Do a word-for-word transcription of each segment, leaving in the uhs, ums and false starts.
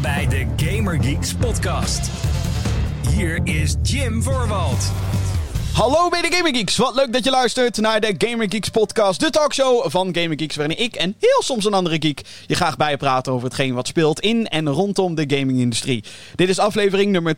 bij de Gamer Geeks podcast. Hier is Jim Voorwald. Hallo bij de Gamer Geeks, wat leuk dat je luistert naar de Gamer Geeks podcast, de talkshow van Gamer Geeks, waarin ik en heel soms een andere geek je graag bijpraten over hetgeen wat speelt in en rondom de gaming-industrie. Dit is aflevering nummer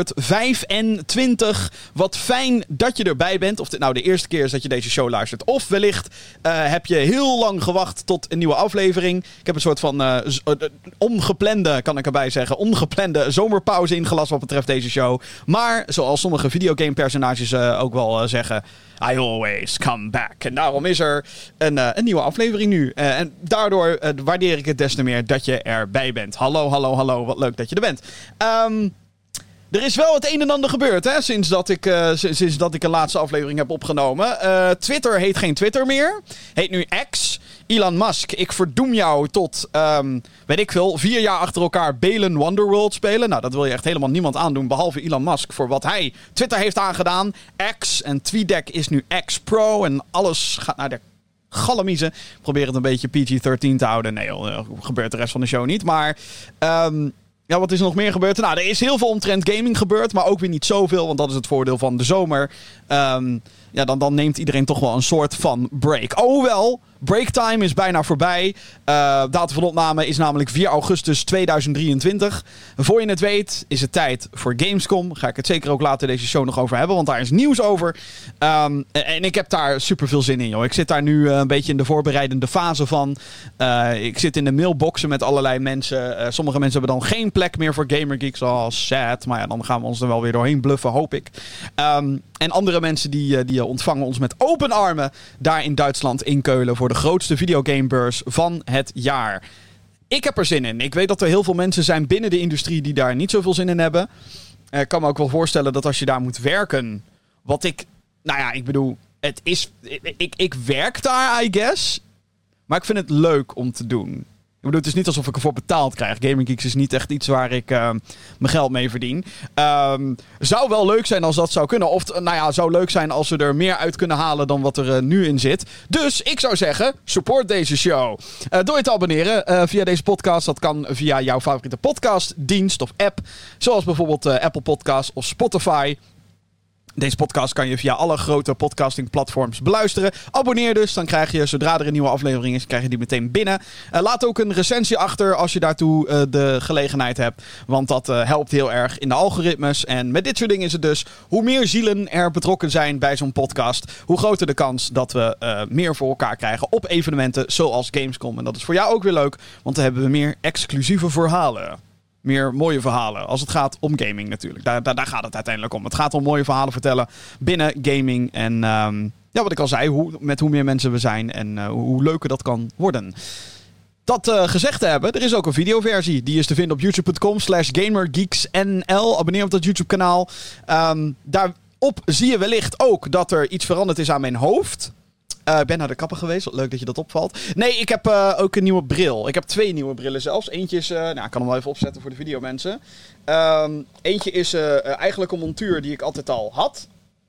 tweehonderdvijfentwintig. Wat fijn dat je erbij bent, of dit nou de eerste keer is dat je deze show luistert, of wellicht uh, heb je heel lang gewacht tot een nieuwe aflevering. Ik heb een soort van uh, z- uh, ongeplande, kan ik erbij zeggen, ongeplande zomerpauze ingelast wat betreft deze show. Maar zoals sommige videogame-personages uh, ook wel uh, zeggen, I always come back. En daarom is er een, uh, een nieuwe aflevering nu. Uh, en daardoor uh, waardeer ik het des te meer dat je erbij bent. Hallo, hallo, hallo. Wat leuk dat je er bent. Um, er is wel het een en ander gebeurd, hè, sinds dat ik, uh, s- sinds dat ik een laatste aflevering heb opgenomen. Uh, Twitter heet geen Twitter meer. Heet nu X. Elon Musk, ik verdoem jou tot, um, weet ik veel, vier jaar achter elkaar Balan Wonderworld spelen. Nou, dat wil je echt helemaal niemand aandoen, behalve Elon Musk, voor wat hij Twitter heeft aangedaan. X en TweetDeck is nu X Pro en alles gaat naar de gallemiezen. Ik probeer het een beetje P G dertien te houden. Nee, joh, gebeurt de rest van de show niet, maar... Um, Ja, wat is er nog meer gebeurd? Nou, er is heel veel omtrent gaming gebeurd, maar ook weer niet zoveel, want dat is het voordeel van de zomer. Um, ja, dan, dan neemt iedereen toch wel een soort van break. Oh wel, breaktime is bijna voorbij. Uh, datum van opname is namelijk vier augustus tweeduizend drieëntwintig. Voor je het weet is het tijd voor Gamescom. Ga ik het zeker ook later deze show nog over hebben, want daar is nieuws over. Um, en, en ik heb daar super veel zin in, joh. Ik zit daar nu uh, een beetje in de voorbereidende fase van. Uh, ik zit in de mailboxen met allerlei mensen. Uh, sommige mensen hebben dan geen plek meer voor Gamer Geeks. Oh, sad. Maar ja, dan gaan we ons er wel weer doorheen bluffen, hoop ik. Um, en andere mensen die, die ontvangen ons met open armen daar in Duitsland, in Keulen, voor de grootste videogamebeurs van het jaar. Ik heb er zin in. Ik weet dat er heel veel mensen zijn binnen de industrie die daar niet zoveel zin in hebben. Uh, ik kan me ook wel voorstellen dat als je daar moet werken, wat ik... Nou ja, ik bedoel, het is... Ik, ik, ik werk daar, I guess. Maar ik vind het leuk om te doen. Ik bedoel, het is niet alsof ik ervoor betaald krijg. Gaming Geeks is niet echt iets waar ik uh, mijn geld mee verdien. Um, zou wel leuk zijn als dat zou kunnen. Of, nou ja, zou leuk zijn als we er meer uit kunnen halen dan wat er uh, nu in zit. Dus ik zou zeggen, support deze show. Uh, door je te abonneren uh, via deze podcast. Dat kan via jouw favoriete podcastdienst of app. Zoals bijvoorbeeld uh, Apple Podcasts of Spotify. Deze podcast kan je via alle grote podcastingplatforms beluisteren. Abonneer dus, dan krijg je, zodra er een nieuwe aflevering is, krijg je die meteen binnen. Uh, laat ook een recensie achter als je daartoe uh, de gelegenheid hebt. Want dat uh, helpt heel erg in de algoritmes. En met dit soort dingen is het dus, hoe meer zielen er betrokken zijn bij zo'n podcast, hoe groter de kans dat we uh, meer voor elkaar krijgen op evenementen zoals Gamescom. En dat is voor jou ook weer leuk, want dan hebben we meer exclusieve verhalen. Meer mooie verhalen. Als het gaat om gaming natuurlijk. Daar, daar, daar gaat het uiteindelijk om. Het gaat om mooie verhalen vertellen binnen gaming. En um, ja, wat ik al zei, hoe, met hoe meer mensen we zijn en uh, hoe leuker dat kan worden. Dat uh, gezegd te hebben, er is ook een videoversie. Die is te vinden op youtube.com slash gamergeeksnl. Abonneer op dat YouTube kanaal. Um, daarop zie je wellicht ook dat er iets veranderd is aan mijn hoofd. Ik uh, ben naar de kapper geweest. Wat leuk dat je dat opvalt. Nee, ik heb uh, ook een nieuwe bril. Ik heb twee nieuwe brillen zelfs. Eentje is... Uh, nou, ik kan hem wel even opzetten voor de videomensen. Um, eentje is uh, uh, eigenlijk een montuur die ik altijd al had.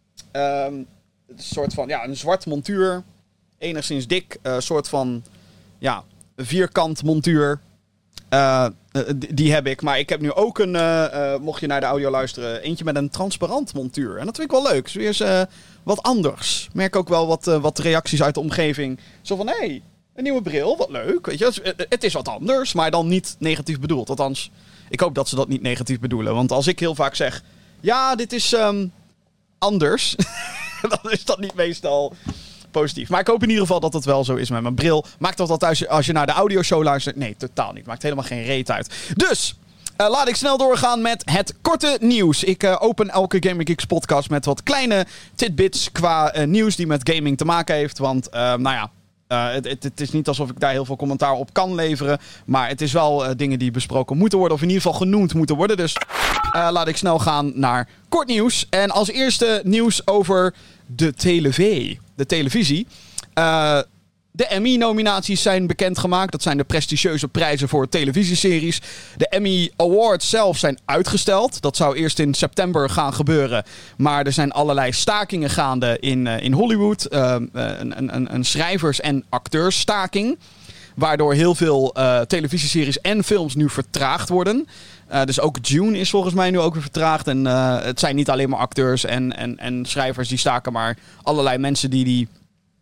Um, het is een soort van... Ja, een zwart montuur. Enigszins dik. Een uh, soort van... Ja, vierkant montuur. Uh, uh, die, die heb ik. Maar ik heb nu ook een... Uh, uh, mocht je naar de audio luisteren... Eentje met een transparant montuur. En dat vind ik wel leuk. Dus weer eens... Uh, wat anders. Ik merk ook wel wat, uh, wat reacties uit de omgeving. Zo van, hé, hey, een nieuwe bril, wat leuk. Weet je, het, het is wat anders, maar dan niet negatief bedoeld. Althans, ik hoop dat ze dat niet negatief bedoelen. Want als ik heel vaak zeg, ja, dit is um, anders, dan is dat niet meestal positief. Maar ik hoop in ieder geval dat het wel zo is met mijn bril. Maakt dat dat als je, als je naar de audioshow luistert? Nee, totaal niet. Maakt helemaal geen reet uit. Dus... Uh, laat ik snel doorgaan met het korte nieuws. Ik uh, open elke Gamer Geeks podcast met wat kleine tidbits qua uh, nieuws die met gaming te maken heeft. Want, uh, nou ja, uh, het, het, het is niet alsof ik daar heel veel commentaar op kan leveren. Maar het is wel uh, dingen die besproken moeten worden. Of in ieder geval genoemd moeten worden. Dus uh, laat ik snel gaan naar kort nieuws. En als eerste nieuws over de telev. De televisie. Uh, De Emmy-nominaties zijn bekendgemaakt. Dat zijn de prestigieuze prijzen voor televisieseries. De Emmy Awards zelf zijn uitgesteld. Dat zou eerst in september gaan gebeuren. Maar er zijn allerlei stakingen gaande in, uh, in Hollywood. Uh, een, een, een schrijvers- en acteursstaking. Waardoor heel veel uh, televisieseries en films nu vertraagd worden. Uh, dus ook Dune is volgens mij nu ook weer vertraagd. En uh, het zijn niet alleen maar acteurs en, en, en schrijvers die staken, maar allerlei mensen die, die,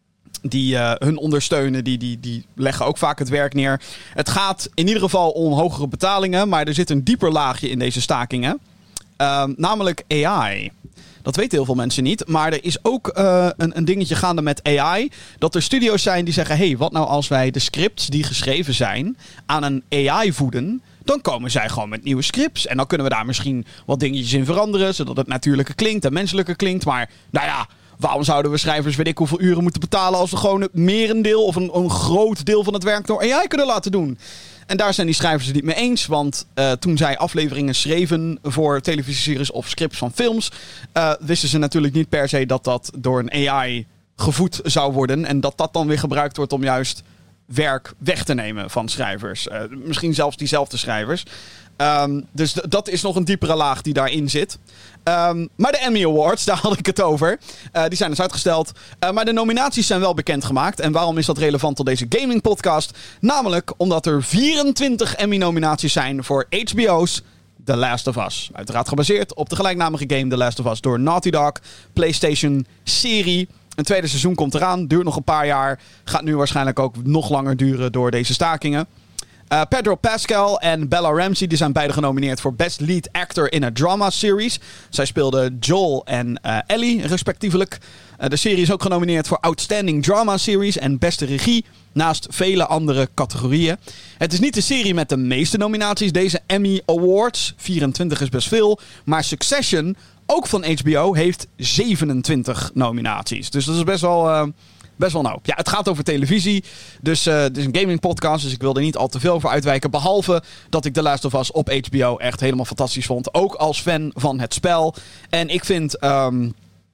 die uh, hun ondersteunen. Die, die, die leggen ook vaak het werk neer. Het gaat in ieder geval om hogere betalingen, maar er zit een dieper laagje in deze stakingen. Uh, namelijk A I. Dat weten heel veel mensen niet. Maar er is ook uh, een, een dingetje gaande met A I. Dat er studio's zijn die zeggen... Hé, hey, wat nou als wij de scripts die geschreven zijn aan een A I voeden... Dan komen zij gewoon met nieuwe scripts. En dan kunnen we daar misschien wat dingetjes in veranderen... zodat het natuurlijker klinkt en menselijker klinkt. Maar nou ja, waarom zouden we schrijvers weet ik hoeveel uren moeten betalen... als we gewoon het merendeel of een, een groot deel van het werk door A I kunnen laten doen? En daar zijn die schrijvers het niet mee eens. Want uh, toen zij afleveringen schreven voor televisieseries of scripts van films... Uh, wisten ze natuurlijk niet per se dat dat door een A I gevoed zou worden. En dat dat dan weer gebruikt wordt om juist werk weg te nemen van schrijvers. Uh, misschien zelfs diezelfde schrijvers. Um, dus d- dat is nog een diepere laag die daarin zit. Um, maar de Emmy Awards, daar had ik het over. Uh, die zijn dus uitgesteld. Uh, maar de nominaties zijn wel bekendgemaakt. En waarom is dat relevant tot deze gaming podcast? Namelijk omdat er vierentwintig Emmy-nominaties zijn voor H B O's The Last of Us. Uiteraard gebaseerd op de gelijknamige game The Last of Us door Naughty Dog. PlayStation-serie. Een tweede seizoen komt eraan. Duurt nog een paar jaar. Gaat nu waarschijnlijk ook nog langer duren door deze stakingen. Uh, Pedro Pascal en Bella Ramsey die zijn beide genomineerd voor Best Lead Actor in a Drama Series. Zij speelden Joel en uh, Ellie, respectievelijk. Uh, de serie is ook genomineerd voor Outstanding Drama Series en Beste Regie, naast vele andere categorieën. Het is niet de serie met de meeste nominaties, deze Emmy Awards. vierentwintig is best veel. Maar Succession, ook van H B O, heeft zevenentwintig nominaties. Dus dat is best wel... Uh, Best wel nou. Ja, het gaat over televisie. Dus uh, het is een gaming podcast. Dus ik wil er niet al te veel voor uitwijken. Behalve dat ik The Last of Us op H B O echt helemaal fantastisch vond. Ook als fan van het spel. En ik vind um,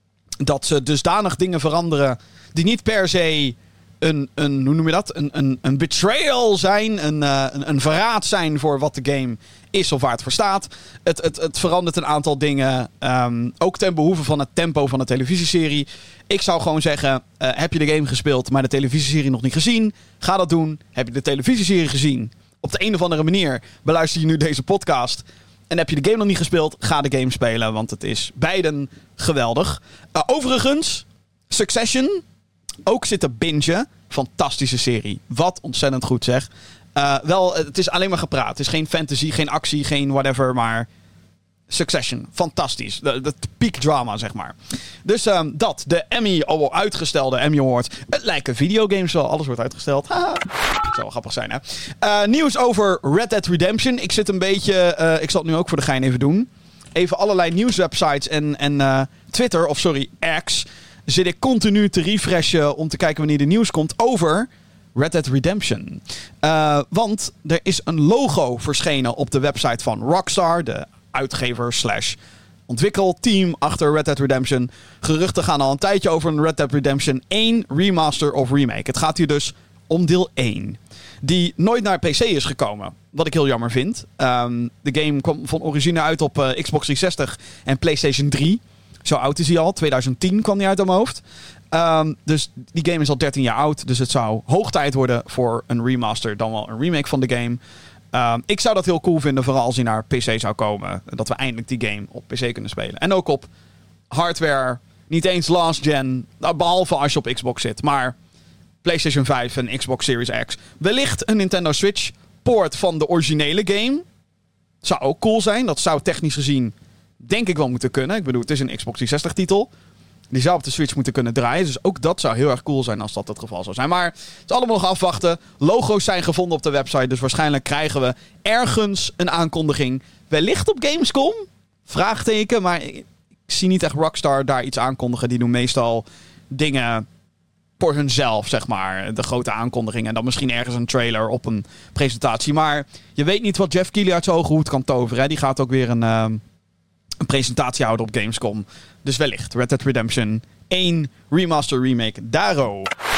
dat ze dusdanig dingen veranderen die niet per se een, een hoe noem je dat? Een, een, een betrayal zijn. Een, uh, een, een verraad zijn voor wat de game is of waar het voor staat. Het, het, het verandert een aantal dingen. Um, ook ten behoeve van het tempo van de televisieserie. Ik zou gewoon zeggen, uh, heb je de game gespeeld, maar de televisieserie nog niet gezien? Ga dat doen. Heb je de televisieserie gezien? Op de een of andere manier beluister je nu deze podcast. En heb je de game nog niet gespeeld? Ga de game spelen, want het is beiden geweldig. Uh, overigens, Succession, ook zitten bingen. Fantastische serie. Wat ontzettend goed zeg. Uh, wel, het is alleen maar gepraat. Het is geen fantasy, geen actie, geen whatever, maar Succession. Fantastisch. De, de peak drama, zeg maar. Dus um, dat. De Emmy, oh, uitgestelde Emmy Awards. Het lijken videogames wel. Alles wordt uitgesteld. Haha. Dat zou wel grappig zijn, hè? Uh, nieuws over Red Dead Redemption. Ik zit een beetje... Uh, ik zal het nu ook voor de gein even doen. Even allerlei nieuwswebsites en, en uh, Twitter, of sorry, X, zit ik continu te refreshen om te kijken wanneer de nieuws komt over Red Dead Redemption. Uh, want er is een logo verschenen op de website van Rockstar, de uitgever slash ontwikkelteam achter Red Dead Redemption. Geruchten gaan al een tijdje over een Red Dead Redemption één remaster of remake. Het gaat hier dus om deel één. Die nooit naar P C is gekomen. Wat ik heel jammer vind. Um, de game kwam van origine uit op uh, Xbox driehonderdzestig en PlayStation drie. Zo oud is hij al. twintig tien kwam hij uit aan mijn hoofd. Um, dus die game is al dertien jaar oud. Dus het zou hoog tijd worden voor een remaster dan wel een remake van de game. Um, ik zou dat heel cool vinden, vooral als hij naar P C zou komen. Dat we eindelijk die game op P C kunnen spelen. En ook op hardware. Niet eens last gen. Behalve als je op Xbox zit. Maar PlayStation vijf en Xbox Series X. Wellicht een Nintendo Switch port van de originele game. Zou ook cool zijn. Dat zou technisch gezien denk ik wel moeten kunnen. Ik bedoel, het is een Xbox driehonderdzestig titel. Die zou op de Switch moeten kunnen draaien. Dus ook dat zou heel erg cool zijn als dat het geval zou zijn. Maar het is allemaal nog afwachten. Logo's zijn gevonden op de website. Dus waarschijnlijk krijgen we ergens een aankondiging. Wellicht op Gamescom? Vraagteken. Maar ik zie niet echt Rockstar daar iets aankondigen. Die doen meestal dingen voor hunzelf, zeg maar. De grote aankondigingen. En dan misschien ergens een trailer op een presentatie. Maar je weet niet wat Jeff Keighley uit zijn hoge hoed kan toveren. Hè? Die gaat ook weer een, uh, een presentatie houden op Gamescom. Dus wellicht Red Dead Redemption één remaster remake Daro.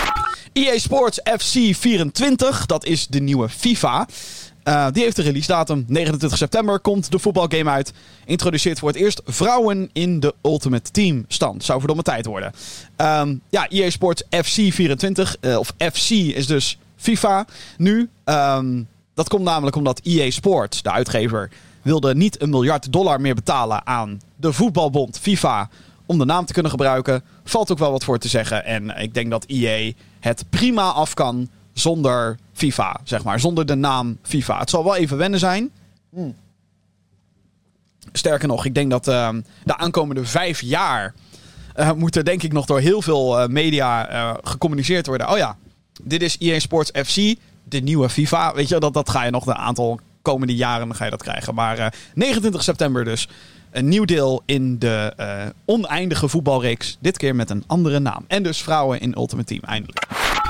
E A Sports F C vierentwintig, dat is de nieuwe FIFA. Uh, die heeft de release datum. negenentwintig september komt de voetbalgame uit. Introduceert voor het eerst vrouwen in de Ultimate Team stand. Zou verdomme tijd worden. Um, ja, E A Sports F C vierentwintig, uh, of F C is dus FIFA nu. Um, dat komt namelijk omdat E A Sports, de uitgever, wilde niet een miljard dollar meer betalen aan de voetbalbond FIFA om de naam te kunnen gebruiken. Valt ook wel wat voor te zeggen. En ik denk dat E A het prima af kan zonder FIFA, zeg maar. Zonder de naam FIFA. Het zal wel even wennen zijn. Hmm. Sterker nog, ik denk dat uh, de aankomende vijf jaar uh, moet er denk ik nog door heel veel uh, media uh, gecommuniceerd worden. Oh ja, dit is E A Sports F C, de nieuwe FIFA. Weet je, dat, dat ga je nog een aantal komende jaren ga je dat krijgen. Maar uh, negenentwintig september dus. Een nieuw deel in de uh, oneindige voetbalreeks. Dit keer met een andere naam. En dus vrouwen in Ultimate Team, eindelijk.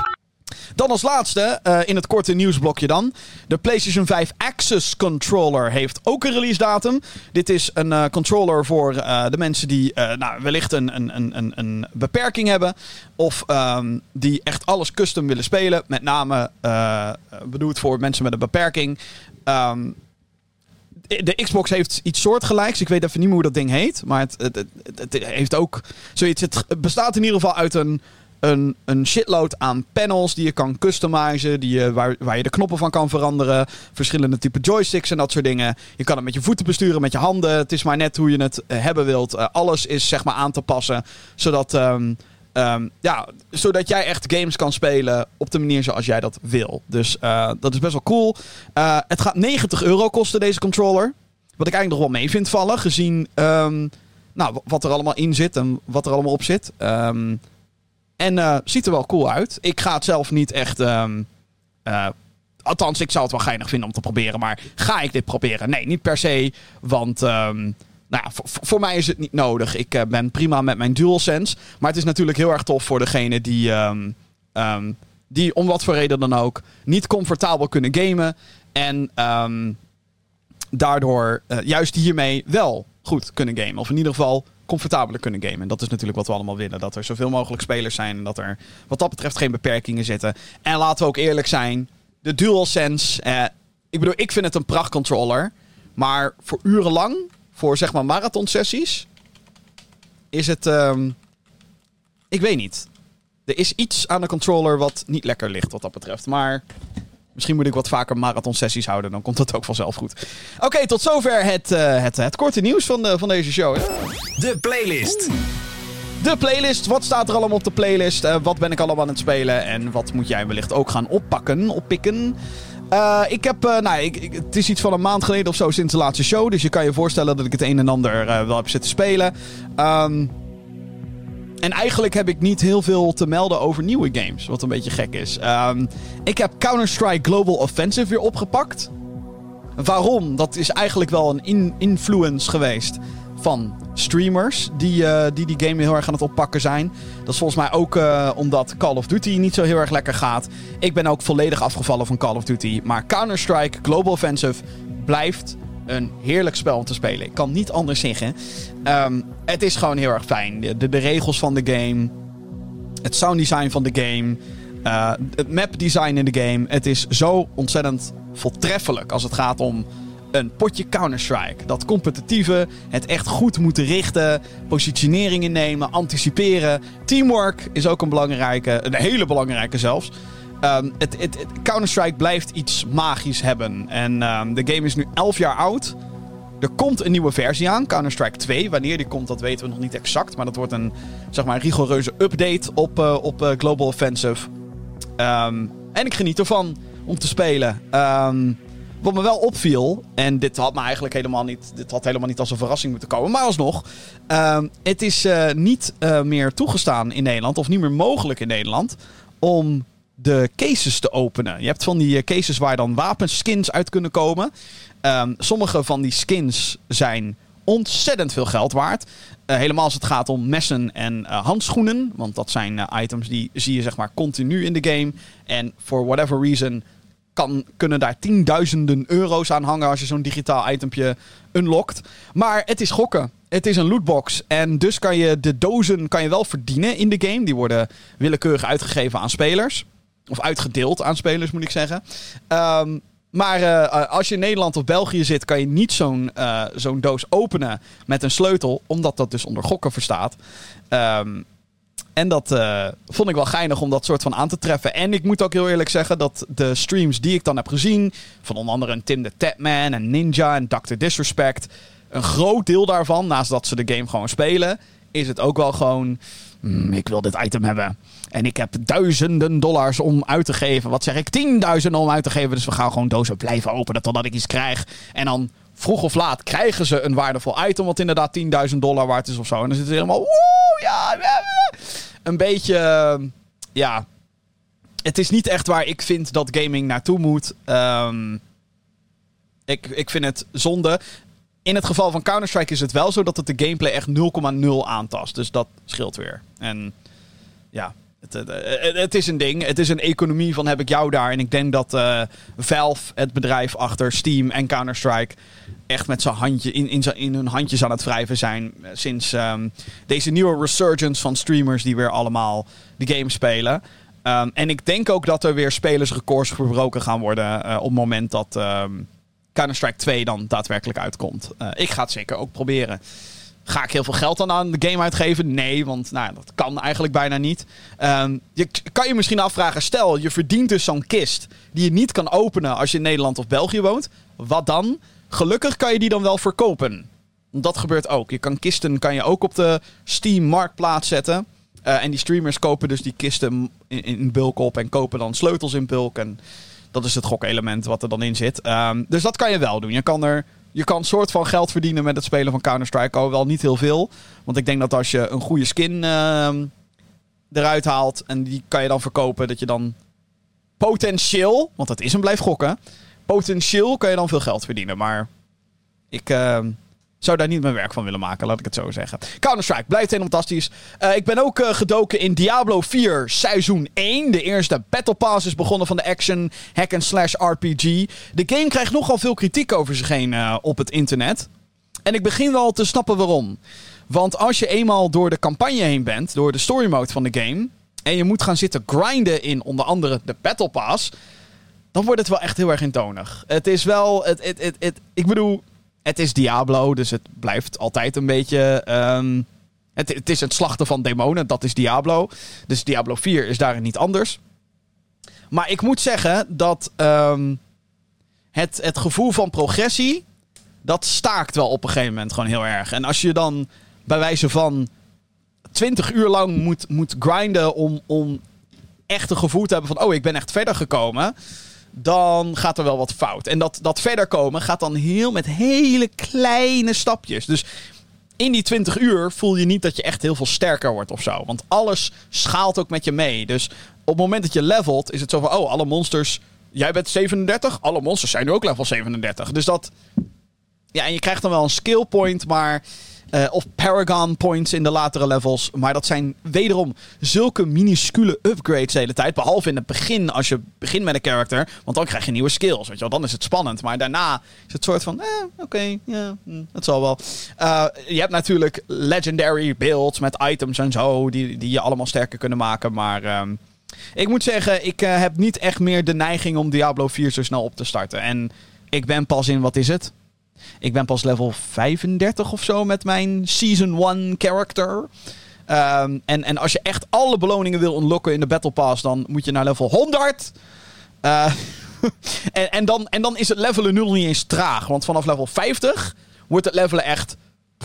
Dan als laatste, uh, in het korte nieuwsblokje dan. De PlayStation vijf Access Controller heeft ook een release datum. Dit is een uh, controller voor uh, de mensen die uh, nou, wellicht een, een, een, een beperking hebben. Of um, die echt alles custom willen spelen. Met name uh, bedoeld voor mensen met een beperking. Um, De Xbox heeft iets soortgelijks. Ik weet even niet meer hoe dat ding heet. Maar het, het, het, het heeft ook zoiets. Het bestaat in ieder geval uit een, een, een shitload aan panels die je kan customizen. Die je, waar, waar je de knoppen van kan veranderen. Verschillende type joysticks en dat soort dingen. Je kan het met je voeten besturen, met je handen. Het is maar net hoe je het uh, hebben wilt. Uh, alles is zeg maar aan te passen. Zodat, um, um, ja, zodat jij echt games kan spelen op de manier zoals jij dat wil. Dus uh, dat is best wel cool. Uh, het gaat negentig euro kosten, deze controller. Wat ik eigenlijk nog wel mee vind vallen. Gezien um, nou, wat er allemaal in zit en wat er allemaal op zit. Um, en uh, ziet er wel cool uit. Ik ga het zelf niet echt... Um, uh, althans, ik zou het wel geinig vinden om te proberen. Maar ga ik dit proberen? Nee, niet per se. Want... Um, Nou ja, voor, voor mij is het niet nodig. Ik uh, ben prima met mijn DualSense. Maar het is natuurlijk heel erg tof voor degene die, um, um, die om wat voor reden dan ook, niet comfortabel kunnen gamen. En um, daardoor uh, juist hiermee wel goed kunnen gamen. Of in ieder geval comfortabeler kunnen gamen. En dat is natuurlijk wat we allemaal willen. Dat er zoveel mogelijk spelers zijn. En dat er wat dat betreft geen beperkingen zitten. En laten we ook eerlijk zijn. De DualSense. Uh, ik bedoel, ik vind het een prachtcontroller. Maar voor urenlang... Voor zeg maar marathonsessies is het... Um, ik weet niet. Er is iets aan de controller wat niet lekker ligt wat dat betreft. Maar misschien moet ik wat vaker marathonsessies houden. Dan komt dat ook vanzelf goed. Oké, okay, tot zover het, uh, het, het korte nieuws van, de, van deze show. De playlist. De playlist. Wat staat er allemaal op de playlist? Uh, wat ben ik allemaal aan het spelen? En wat moet jij wellicht ook gaan oppakken, oppikken? Uh, ik heb, uh, nou, ik, ik, het is iets van een maand geleden of zo sinds de laatste show. Dus je kan je voorstellen dat ik het een en ander uh, wel heb zitten spelen. Um, en eigenlijk heb ik niet heel veel te melden over nieuwe games. Wat een beetje gek is. Um, ik heb Counter-Strike Global Offensive weer opgepakt. Waarom? Dat is eigenlijk wel een in- influence geweest van streamers die, uh, die die game heel erg aan het oppakken zijn. Dat is volgens mij ook uh, omdat Call of Duty niet zo heel erg lekker gaat. Ik ben ook volledig afgevallen van Call of Duty. Maar Counter-Strike Global Offensive blijft een heerlijk spel om te spelen. Ik kan niet anders zeggen. Um, het is gewoon heel erg fijn. De, de, de regels van de game. Het sounddesign van de game. Uh, het mapdesign in de game. Het is zo ontzettend voortreffelijk als het gaat om een potje Counter-Strike. Dat competitieve, het echt goed moeten richten, positionering innemen, anticiperen. Teamwork is ook een belangrijke, een hele belangrijke zelfs. Um, het, het, het, Counter-Strike blijft iets magisch hebben. En um, de game is nu elf jaar oud. Er komt een nieuwe versie aan, Counter-Strike twee. Wanneer die komt, dat weten we nog niet exact. Maar dat wordt een, zeg maar, rigoureuze update op, uh, op uh, Global Offensive. Um, en ik geniet ervan om te spelen. Um, Wat me wel opviel, en dit had me eigenlijk helemaal niet, dit had helemaal niet als een verrassing moeten komen, maar alsnog, uh, het is uh, niet uh, meer toegestaan in Nederland, of niet meer mogelijk in Nederland, om de cases te openen. Je hebt van die uh, cases waar dan wapenskins uit kunnen komen. Um, sommige van die skins zijn ontzettend veel geld waard. Uh, helemaal als het gaat om messen en uh, handschoenen, want dat zijn uh, items die zie je zeg maar continu in de game. En for whatever reason Kan, kunnen daar tienduizenden euro's aan hangen als je zo'n digitaal itempje unlockt. Maar het is gokken. Het is een lootbox. En dus kan je de dozen kan je wel verdienen in de game. Die worden willekeurig uitgegeven aan spelers. Of uitgedeeld aan spelers, moet ik zeggen. Um, maar uh, als je in Nederland of België zit, kan je niet zo'n, uh, zo'n doos openen met een sleutel. Omdat dat dus onder gokken verstaat. Um, En dat uh, vond ik wel geinig om dat soort van aan te treffen. En ik moet ook heel eerlijk zeggen dat de streams die ik dan heb gezien, van onder andere een Tim the Tatman en Ninja en doctor Disrespect, een groot deel daarvan, naast dat ze de game gewoon spelen, is het ook wel gewoon, mm, ik wil dit item hebben. En ik heb duizenden dollars om uit te geven. Wat zeg ik? Tienduizenden om uit te geven. Dus we gaan gewoon dozen blijven openen totdat ik iets krijg. En dan vroeg of laat krijgen ze een waardevol item wat inderdaad tienduizend dollar waard is of zo. En dan zitten ze helemaal, woe, ja, ja, ja. Een beetje, uh, ja. Het is niet echt waar ik vind dat gaming naartoe moet. Um, ik, ik vind het zonde. In het geval van Counter-Strike is het wel zo dat het de gameplay echt nul komma nul aantast. Dus dat scheelt weer. En ja, het, het, het is een ding. Het is een economie van heb ik jou daar. En ik denk dat uh, Valve, het bedrijf achter Steam en Counter-Strike, echt met zijn handje in, in, in hun handjes aan het wrijven zijn. Sinds um, deze nieuwe resurgence van streamers die weer allemaal de game spelen. Um, en ik denk ook dat er weer spelersrecords verbroken gaan worden uh, op het moment dat Um, Counter-Strike twee dan daadwerkelijk uitkomt. Uh, ik ga het zeker ook proberen. Ga ik heel veel geld dan aan de game uitgeven? Nee, want nou, dat kan eigenlijk bijna niet. Um, je kan je misschien afvragen, stel je verdient dus zo'n kist die je niet kan openen als je in Nederland of België woont. Wat dan? Gelukkig kan je die dan wel verkopen. Dat gebeurt ook. Je kan kisten kan je ook op de Steam marktplaats zetten. Uh, en die streamers kopen dus die kisten in, in bulk op en kopen dan sleutels in bulk. En dat is het gokelement wat er dan in zit. Um, dus dat kan je wel doen. Je kan er je kan een soort van geld verdienen met het spelen van Counter-Strike. Al wel niet heel veel. Want ik denk dat als je een goede skin uh, eruit haalt en die kan je dan verkopen, dat je dan potentieel, want het is een blijf gokken, potentieel kan je dan veel geld verdienen. Maar ik Uh, zou daar niet mijn werk van willen maken, laat ik het zo zeggen. Counter-Strike blijft helemaal fantastisch. Uh, ik ben ook uh, gedoken in Diablo vier seizoen één. De eerste Battle Pass is begonnen van de action hack-and-slash R P G. De game krijgt nogal veel kritiek over zich heen uh, op het internet. En ik begin wel te snappen waarom. Want als je eenmaal door de campagne heen bent, door de story mode van de game, en je moet gaan zitten grinden in onder andere de Battle Pass, dan wordt het wel echt heel erg eentonig. Het is wel, het, het, het, het, ik bedoel, het is Diablo, dus het blijft altijd een beetje Um, het, het is het slachten van demonen, dat is Diablo. Dus Diablo vier is daarin niet anders. Maar ik moet zeggen dat um, het, het gevoel van progressie, dat staakt wel op een gegeven moment gewoon heel erg. En als je dan bij wijze van twintig uur lang moet, moet grinden om, om echt een gevoel te hebben van, oh, ik ben echt verder gekomen, dan gaat er wel wat fout. En dat, dat verder komen gaat dan heel met hele kleine stapjes. Dus in die twintig uur voel je niet dat je echt heel veel sterker wordt of zo. Want alles schaalt ook met je mee. Dus op het moment dat je levelt, is het zo van, oh, alle monsters, jij bent zevenendertig, alle monsters zijn nu ook level zevenendertig. Dus dat, ja, en je krijgt dan wel een skill point, maar Uh, of Paragon points in de latere levels. Maar dat zijn wederom zulke minuscule upgrades de hele tijd. Behalve in het begin, als je begint met een character. Want dan krijg je nieuwe skills. Weet je wel, dan is het spannend. Maar daarna is het soort van, eh, oké, okay, ja, mm, dat zal wel. Uh, je hebt natuurlijk legendary builds met items en zo. Die, die je allemaal sterker kunnen maken. Maar Um, ik moet zeggen, ik uh, heb niet echt meer de neiging om Diablo vier zo snel op te starten. En ik ben pas in, wat is het? Ik ben pas level vijfendertig of zo met mijn Season one character. Um, en, en als je echt alle beloningen wil unlocken in de Battle Pass, dan moet je naar level honderd. Uh, en, en, dan, en dan is het levelen nu nog niet eens traag. Want vanaf level vijftig wordt het levelen echt,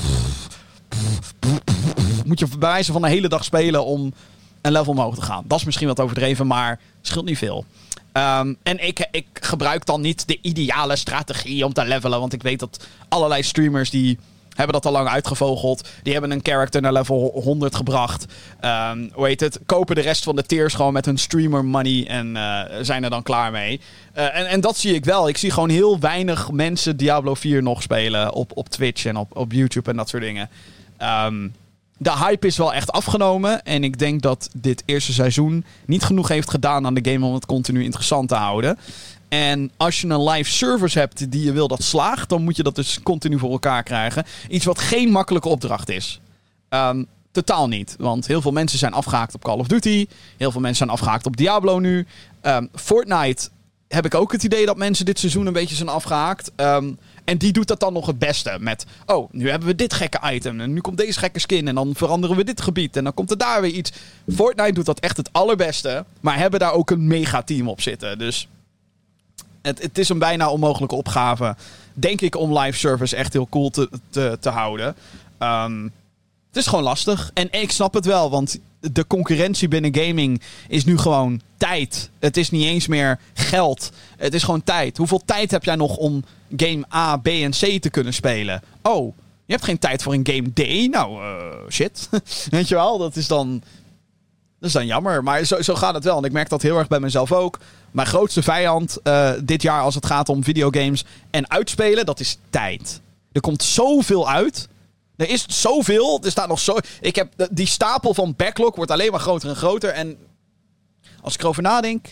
moet je bij wijze van een hele dag spelen om een level omhoog te gaan. Dat is misschien wat overdreven, maar scheelt niet veel. Um, en ik, ik gebruik dan niet de ideale strategie om te levelen. Want ik weet dat allerlei streamers die hebben dat al lang uitgevogeld. Die hebben een character naar level honderd gebracht. Um, hoe heet het? Kopen de rest van de tiers gewoon met hun streamer money. En uh, zijn er dan klaar mee. Uh, en, en dat zie ik wel. Ik zie gewoon heel weinig mensen Diablo vier nog spelen. Op, op Twitch en op, op YouTube en dat soort dingen. Um, De hype is wel echt afgenomen. En ik denk dat dit eerste seizoen niet genoeg heeft gedaan aan de game om het continu interessant te houden. En als je een live service hebt die je wil dat slaagt, dan moet je dat dus continu voor elkaar krijgen. Iets wat geen makkelijke opdracht is. Um, totaal niet. Want heel veel mensen zijn afgehaakt op Call of Duty. Heel veel mensen zijn afgehaakt op Diablo nu. Um, Fortnite heb ik ook het idee dat mensen dit seizoen een beetje zijn afgehaakt. Um, En die doet dat dan nog het beste. Met, oh, nu hebben we dit gekke item. En nu komt deze gekke skin. En dan veranderen we dit gebied. En dan komt er daar weer iets. Fortnite doet dat echt het allerbeste. Maar hebben daar ook een megateam op zitten. Dus het, het is een bijna onmogelijke opgave. Denk ik om live service echt heel cool te, te, te houden. Um, het is gewoon lastig. En ik snap het wel. Want de concurrentie binnen gaming is nu gewoon tijd. Het is niet eens meer geld. Het is gewoon tijd. Hoeveel tijd heb jij nog om game A, B en C te kunnen spelen? Oh, je hebt geen tijd voor een game D? Nou, uh, shit. Weet je wel, dat is dan... Dat is dan jammer. Maar zo, zo gaat het wel. En ik merk dat heel erg bij mezelf ook. Mijn grootste vijand uh, dit jaar als het gaat om videogames en uitspelen, dat is tijd. Er komt zoveel uit. Er is zoveel. Er staat nog zo... Ik heb... Die stapel van backlog wordt alleen maar groter en groter. En als ik erover nadenk,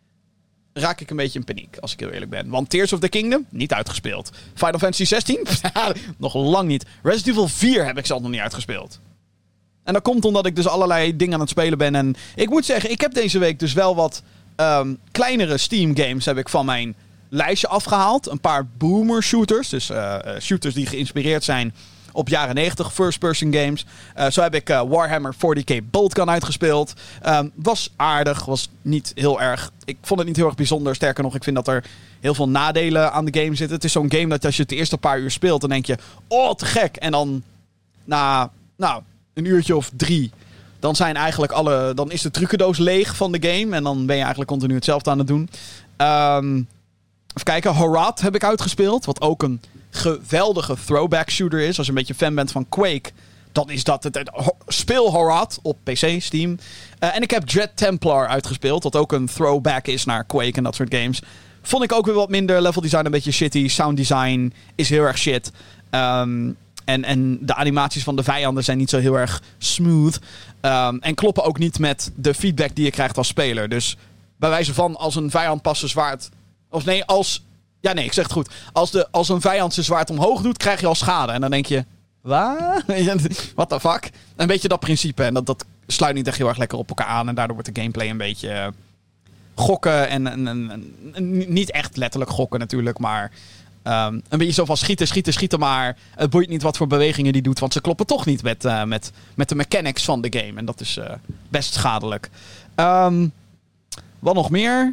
raak ik een beetje in paniek, als ik heel eerlijk ben. Want Tears of the Kingdom, niet uitgespeeld. Final Fantasy zestien, nog lang niet. Resident Evil vier heb ik zelf nog niet uitgespeeld. En dat komt omdat ik dus allerlei dingen aan het spelen ben. En ik moet zeggen, ik heb deze week dus wel wat um, kleinere Steam games heb ik van mijn lijstje afgehaald. Een paar boomer shooters. Dus uh, shooters die geïnspireerd zijn op jaren negentig first-person games. Uh, zo heb ik uh, Warhammer forty K Boltgun uitgespeeld. Um, was aardig, was niet heel erg... Ik vond het niet heel erg bijzonder. Sterker nog, ik vind dat er heel veel nadelen aan de game zitten. Het is zo'n game dat als je het de eerste paar uur speelt, dan denk je, oh, te gek. En dan na, nou, een uurtje of drie, dan zijn eigenlijk alle... Dan is de trucendoos leeg van de game. En dan ben je eigenlijk continu hetzelfde aan het doen. Um, even kijken, Harad heb ik uitgespeeld. Wat ook een geweldige throwback shooter is. Als je een beetje fan bent van Quake, dan is dat het. het speel Harad op P C, Steam. Uh, en ik heb Dread Templar uitgespeeld. Wat ook een throwback is naar Quake en dat soort games. Vond ik ook weer wat minder. Level design een beetje shitty. Sound design is heel erg shit. Um, en, en de animaties van de vijanden zijn niet zo heel erg smooth. Um, en kloppen ook niet met de feedback die je krijgt als speler. Dus bij wijze van, als een vijand pas zijn zwaard... Of nee, als... Ja, nee, ik zeg het goed. Als, de, als een vijand zijn zwaard omhoog doet, krijg je al schade. En dan denk je, wat? What the fuck? Een beetje dat principe. En dat, dat sluit niet echt heel erg lekker op elkaar aan. En daardoor wordt de gameplay een beetje uh, gokken. En, en, en, en niet echt letterlijk gokken natuurlijk, maar... Um, een beetje zo van schieten, schieten, schieten, maar het boeit niet wat voor bewegingen die doet, want ze kloppen toch niet met, uh, met, met de mechanics van de game. En dat is uh, best schadelijk. Um, wat nog meer?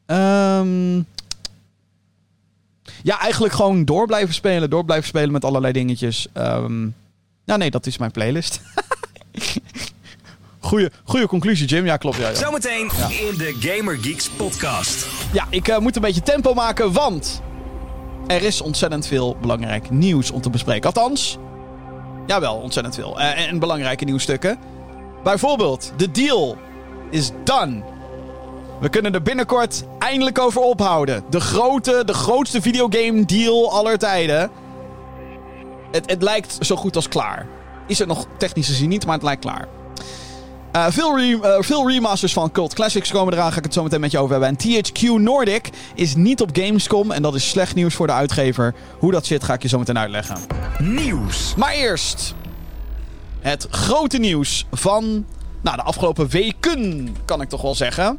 Um, ja, eigenlijk gewoon door blijven spelen. Door blijven spelen met allerlei dingetjes. Um, nou nee, dat is mijn playlist. Goeie, goeie conclusie, Jim. Ja, klopt. Ja, ja. Zometeen ja. in de Gamer Geeks podcast. Ja, ik uh, moet een beetje tempo maken, want... Er is ontzettend veel belangrijk nieuws om te bespreken. Althans, jawel, ontzettend veel. Uh, en belangrijke nieuwsstukken. Bijvoorbeeld, de deal is done. We kunnen er binnenkort eindelijk over ophouden. De grote, de grootste videogame deal aller tijden. Het, het lijkt zo goed als klaar. Is het nog technisch gezien niet, maar het lijkt klaar. Uh, veel, re- uh, veel remasters van Cult Classics komen eraan. Ga ik het zo meteen met je over hebben. En T H Q Nordic is niet op Gamescom. En dat is slecht nieuws voor de uitgever. Hoe dat zit, ga ik je zo meteen uitleggen. Nieuws. Maar eerst het grote nieuws van nou, de afgelopen weken, kan ik toch wel zeggen.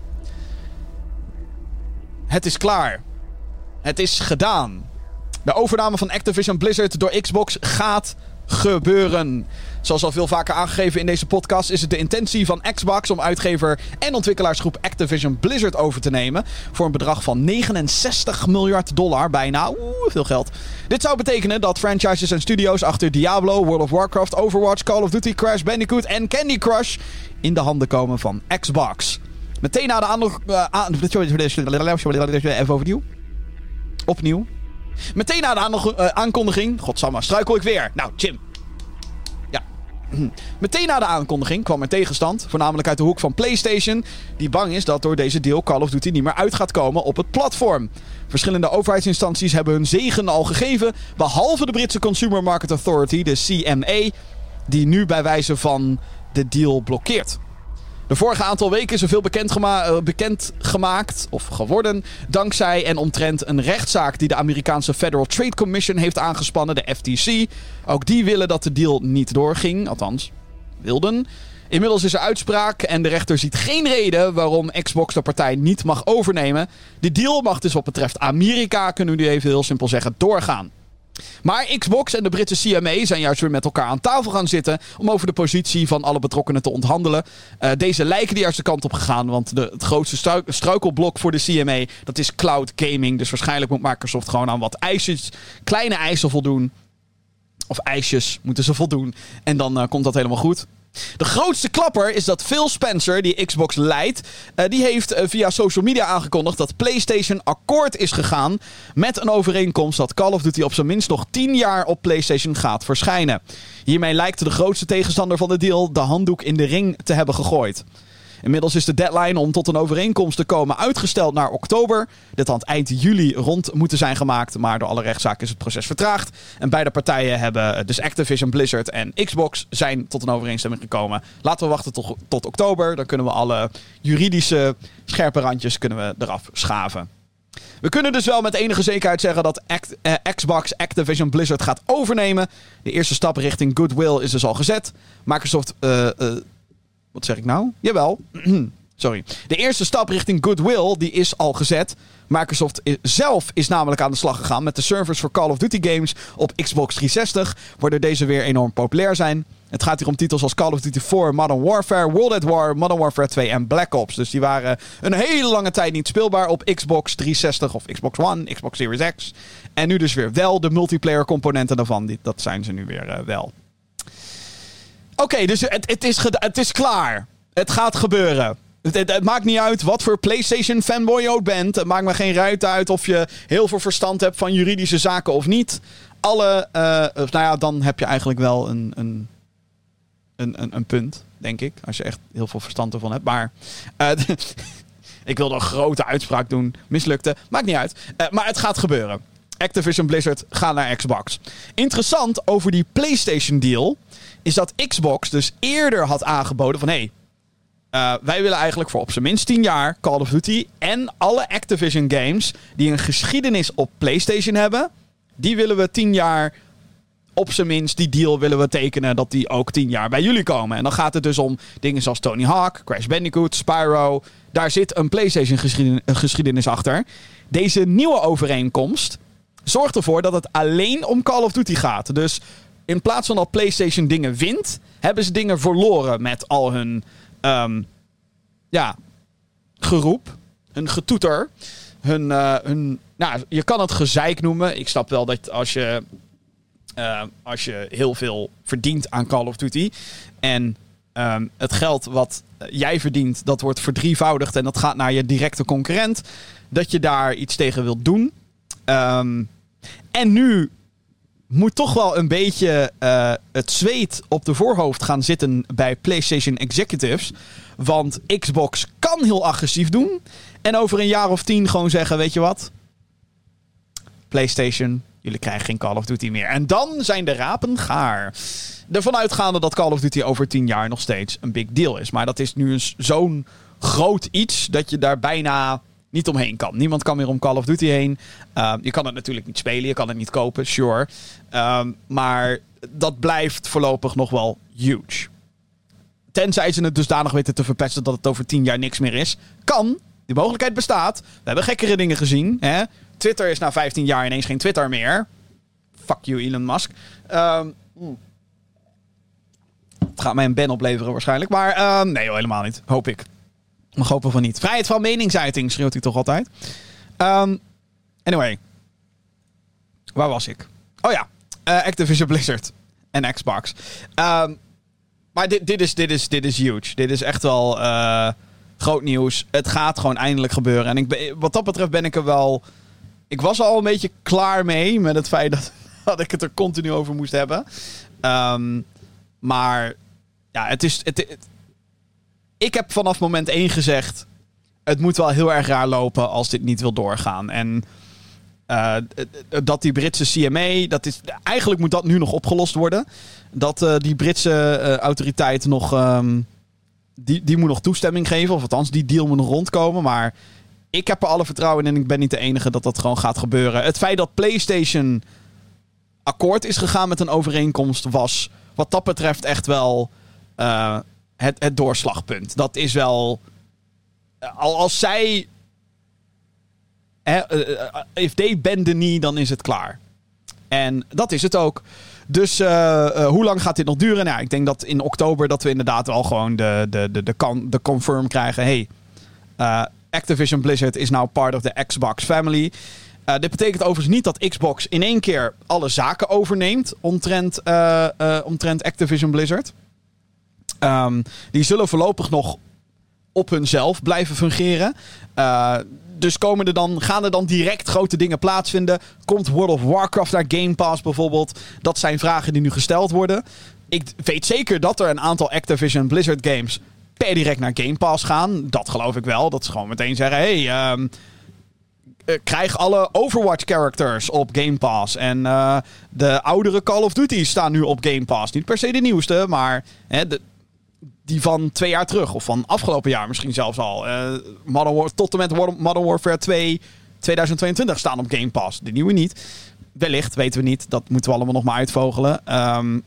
Het is klaar. Het is gedaan. De overname van Activision Blizzard door Xbox gaat gebeuren. Zoals al veel vaker aangegeven in deze podcast is het de intentie van Xbox om uitgever en ontwikkelaarsgroep Activision Blizzard over te nemen voor een bedrag van negenenzestig miljard dollar, bijna. Oeh, veel geld. Dit zou betekenen dat franchises en studio's achter Diablo, World of Warcraft, Overwatch, Call of Duty, Crash Bandicoot en Candy Crush in de handen komen van Xbox. Meteen na de aankondiging... Even overnieuw. Opnieuw. Meteen na de aankondiging... Godsamme, struikel ik weer. Nou, Jim. Ja. Meteen na de aankondiging kwam er tegenstand. Voornamelijk uit de hoek van PlayStation. Die bang is dat door deze deal Call of Duty niet meer uit gaat komen op het platform. Verschillende overheidsinstanties hebben hun zegen al gegeven. Behalve de Britse Consumer Market Authority, de C M A. Die nu bij wijze van de deal blokkeert. De vorige aantal weken is er veel bekend, gema- uh, bekend gemaakt, of geworden, dankzij en omtrent een rechtszaak die de Amerikaanse Federal Trade Commission heeft aangespannen, de F T C. Ook die willen dat de deal niet doorging, althans, wilden. Inmiddels is er uitspraak en de rechter ziet geen reden waarom Xbox de partij niet mag overnemen. De deal mag dus wat betreft Amerika, kunnen we nu even heel simpel zeggen, doorgaan. Maar Xbox en de Britse C M A zijn juist weer met elkaar aan tafel gaan zitten om over de positie van alle betrokkenen te onderhandelen. Uh, deze lijken de juiste kant op gegaan, want de, het grootste stru- struikelblok voor de C M A, dat is cloud gaming. Dus waarschijnlijk moet Microsoft gewoon aan wat eisjes, kleine eisen voldoen. Of ijsjes moeten ze voldoen. En dan uh, komt dat helemaal goed. De grootste klapper is dat Phil Spencer, die Xbox leidt, uh, die heeft uh, via social media aangekondigd dat PlayStation akkoord is gegaan met een overeenkomst dat Call of Duty op zijn minst nog tien jaar op PlayStation gaat verschijnen. Hiermee lijkt de grootste tegenstander van de deal de handdoek in de ring te hebben gegooid. Inmiddels is de deadline om tot een overeenkomst te komen uitgesteld naar oktober. Dit had eind juli rond moeten zijn gemaakt, maar door alle rechtszaken is het proces vertraagd. En beide partijen hebben, dus Activision, Blizzard en Xbox, zijn tot een overeenstemming gekomen. Laten we wachten tot, tot oktober, dan kunnen we alle juridische scherpe randjes kunnen we eraf schaven. We kunnen dus wel met enige zekerheid zeggen dat Act, eh, Xbox Activision Blizzard gaat overnemen. De eerste stap richting goodwill is dus al gezet. Microsoft... Uh, uh, Wat zeg ik nou? Jawel. Sorry. De eerste stap richting goodwill, die is al gezet. Microsoft is, zelf is namelijk aan de slag gegaan met de servers voor Call of Duty games op Xbox driehonderdzestig, waardoor deze weer enorm populair zijn. Het gaat hier om titels als Call of Duty vier, Modern Warfare, World at War, Modern Warfare twee en Black Ops. Dus die waren een hele lange tijd niet speelbaar op Xbox driehonderdzestig of Xbox One, Xbox Series X. En nu dus weer wel de multiplayer componenten daarvan. Die, dat zijn ze nu weer uh, wel. Oké, okay, dus het, het, is geda- het is klaar. Het gaat gebeuren. Het, het, het maakt niet uit wat voor PlayStation fanboy je ook bent. Het maakt me geen ruit uit of je heel veel verstand hebt van juridische zaken of niet. Alle, uh, nou ja, dan heb je eigenlijk wel een, een, een, een, een punt, denk ik. Als je echt heel veel verstand ervan hebt. Maar uh, ik wilde een grote uitspraak doen. Mislukte. Maakt niet uit. Uh, maar het gaat gebeuren. Activision Blizzard gaat naar Xbox. Interessant over die PlayStation deal is dat Xbox dus eerder had aangeboden van... hé, hey, uh, wij willen eigenlijk voor op zijn minst tien jaar Call of Duty en alle Activision games die een geschiedenis op PlayStation hebben, die willen we tien jaar op zijn minst, die deal willen we tekenen dat die ook tien jaar bij jullie komen. En dan gaat het dus om dingen zoals Tony Hawk, Crash Bandicoot, Spyro. Daar zit een PlayStation geschiedenis, geschiedenis achter. Deze nieuwe overeenkomst zorgt ervoor dat het alleen om Call of Duty gaat. Dus in plaats van dat PlayStation dingen wint, hebben ze dingen verloren met al hun um, ja, geroep, hun getoeter, hun, uh, hun, nou, je kan het gezeik noemen. Ik snap wel dat als je, uh, als je heel veel verdient aan Call of Duty en um, het geld wat jij verdient, dat wordt verdrievoudigd en dat gaat naar je directe concurrent, dat je daar iets tegen wilt doen. Um, en nu moet toch wel een beetje uh, het zweet op de voorhoofd gaan zitten bij PlayStation executives. Want Xbox kan heel agressief doen. En over een jaar of tien gewoon zeggen, weet je wat? PlayStation, jullie krijgen geen Call of Duty meer. En dan zijn de rapen gaar. Ervan uitgaande dat Call of Duty over tien jaar nog steeds een big deal is. Maar dat is nu eens zo'n groot iets dat je daar bijna niet omheen kan. Niemand kan meer om Call of Duty heen. Uh, je kan het natuurlijk niet spelen, je kan het niet kopen, sure. Um, maar dat blijft voorlopig nog wel huge. Tenzij ze het dusdanig weten te verpesten dat het over tien jaar niks meer is. Kan, die mogelijkheid bestaat. We hebben gekkere dingen gezien. Hè? Twitter is na vijftien jaar ineens geen Twitter meer. Fuck you, Elon Musk. Um, mm. Het gaat mij een ban opleveren waarschijnlijk. Maar uh, nee, joh, helemaal niet. Hoop ik. Mag hopen van niet. Vrijheid van meningsuiting schreeuwt hij toch altijd. Um, anyway. Waar was ik? Oh ja. Uh, Activision Blizzard. En Xbox. Um, maar dit, dit, is, dit, is, dit is huge. Dit is echt wel uh, groot nieuws. Het gaat gewoon eindelijk gebeuren. En ik ben, wat dat betreft ben ik er wel... Ik was al een beetje klaar mee met het feit dat, dat ik het er continu over moest hebben. Um, maar ja, het is... Het, het, ik heb vanaf moment één gezegd, het moet wel heel erg raar lopen als dit niet wil doorgaan. En uh, dat die Britse C M A, dat is, eigenlijk moet dat nu nog opgelost worden. Dat uh, die Britse uh, autoriteit nog, um, die, die moet nog toestemming geven. Of althans, die deal moet nog rondkomen. Maar ik heb er alle vertrouwen in en ik ben niet de enige dat dat gewoon gaat gebeuren. Het feit dat PlayStation akkoord is gegaan met een overeenkomst was wat dat betreft echt wel Uh, Het, het doorslagpunt. Dat is wel... Al als zij... Hè, uh, if they bend the knee, dan is het klaar. En dat is het ook. Dus uh, uh, hoe lang gaat dit nog duren? Nou, ik denk dat in oktober dat we inderdaad wel gewoon de, de, de, de, con- de confirm krijgen. Hey, uh, Activision Blizzard is now part of the Xbox family. Uh, dit betekent overigens niet dat Xbox in één keer alle zaken overneemt omtrent, uh, uh, omtrent Activision Blizzard. Um, die zullen voorlopig nog op hunzelf blijven fungeren. Uh, dus komen er dan, gaan er dan direct grote dingen plaatsvinden? Komt World of Warcraft naar Game Pass bijvoorbeeld? Dat zijn vragen die nu gesteld worden. Ik weet zeker dat er een aantal Activision Blizzard games per direct naar Game Pass gaan. Dat geloof ik wel. Dat ze gewoon meteen zeggen... Hey, um, uh, krijg alle Overwatch characters op Game Pass. En uh, de oudere Call of Duty staan nu op Game Pass. Niet per se de nieuwste, maar... Hè, de, die van twee jaar terug. Of van afgelopen jaar misschien zelfs al. Uh, Modern War, tot en met Modern Warfare twee tweeduizend tweeëntwintig staan op Game Pass. De nieuwe niet. Wellicht, weten we niet. Dat moeten we allemaal nog maar uitvogelen. Um,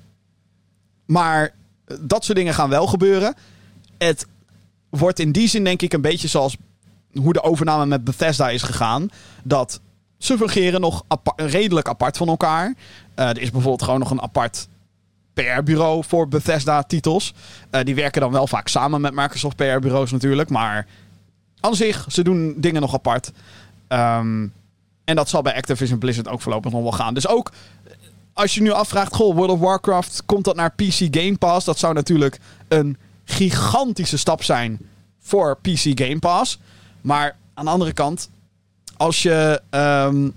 maar dat soort dingen gaan wel gebeuren. Het wordt in die zin denk ik een beetje zoals hoe de overname met Bethesda is gegaan. Dat ze fungeren nog apart, redelijk apart van elkaar. Uh, er is bijvoorbeeld gewoon nog een apart P R-bureau voor Bethesda-titels. Uh, die werken dan wel vaak samen met Microsoft P R-bureaus natuurlijk. Maar aan zich, ze doen dingen nog apart. Um, en dat zal bij Activision Blizzard ook voorlopig nog wel gaan. Dus ook als je nu afvraagt... Goh, World of Warcraft, komt dat naar P C Game Pass? Dat zou natuurlijk een gigantische stap zijn voor P C Game Pass. Maar aan de andere kant... Als je, um,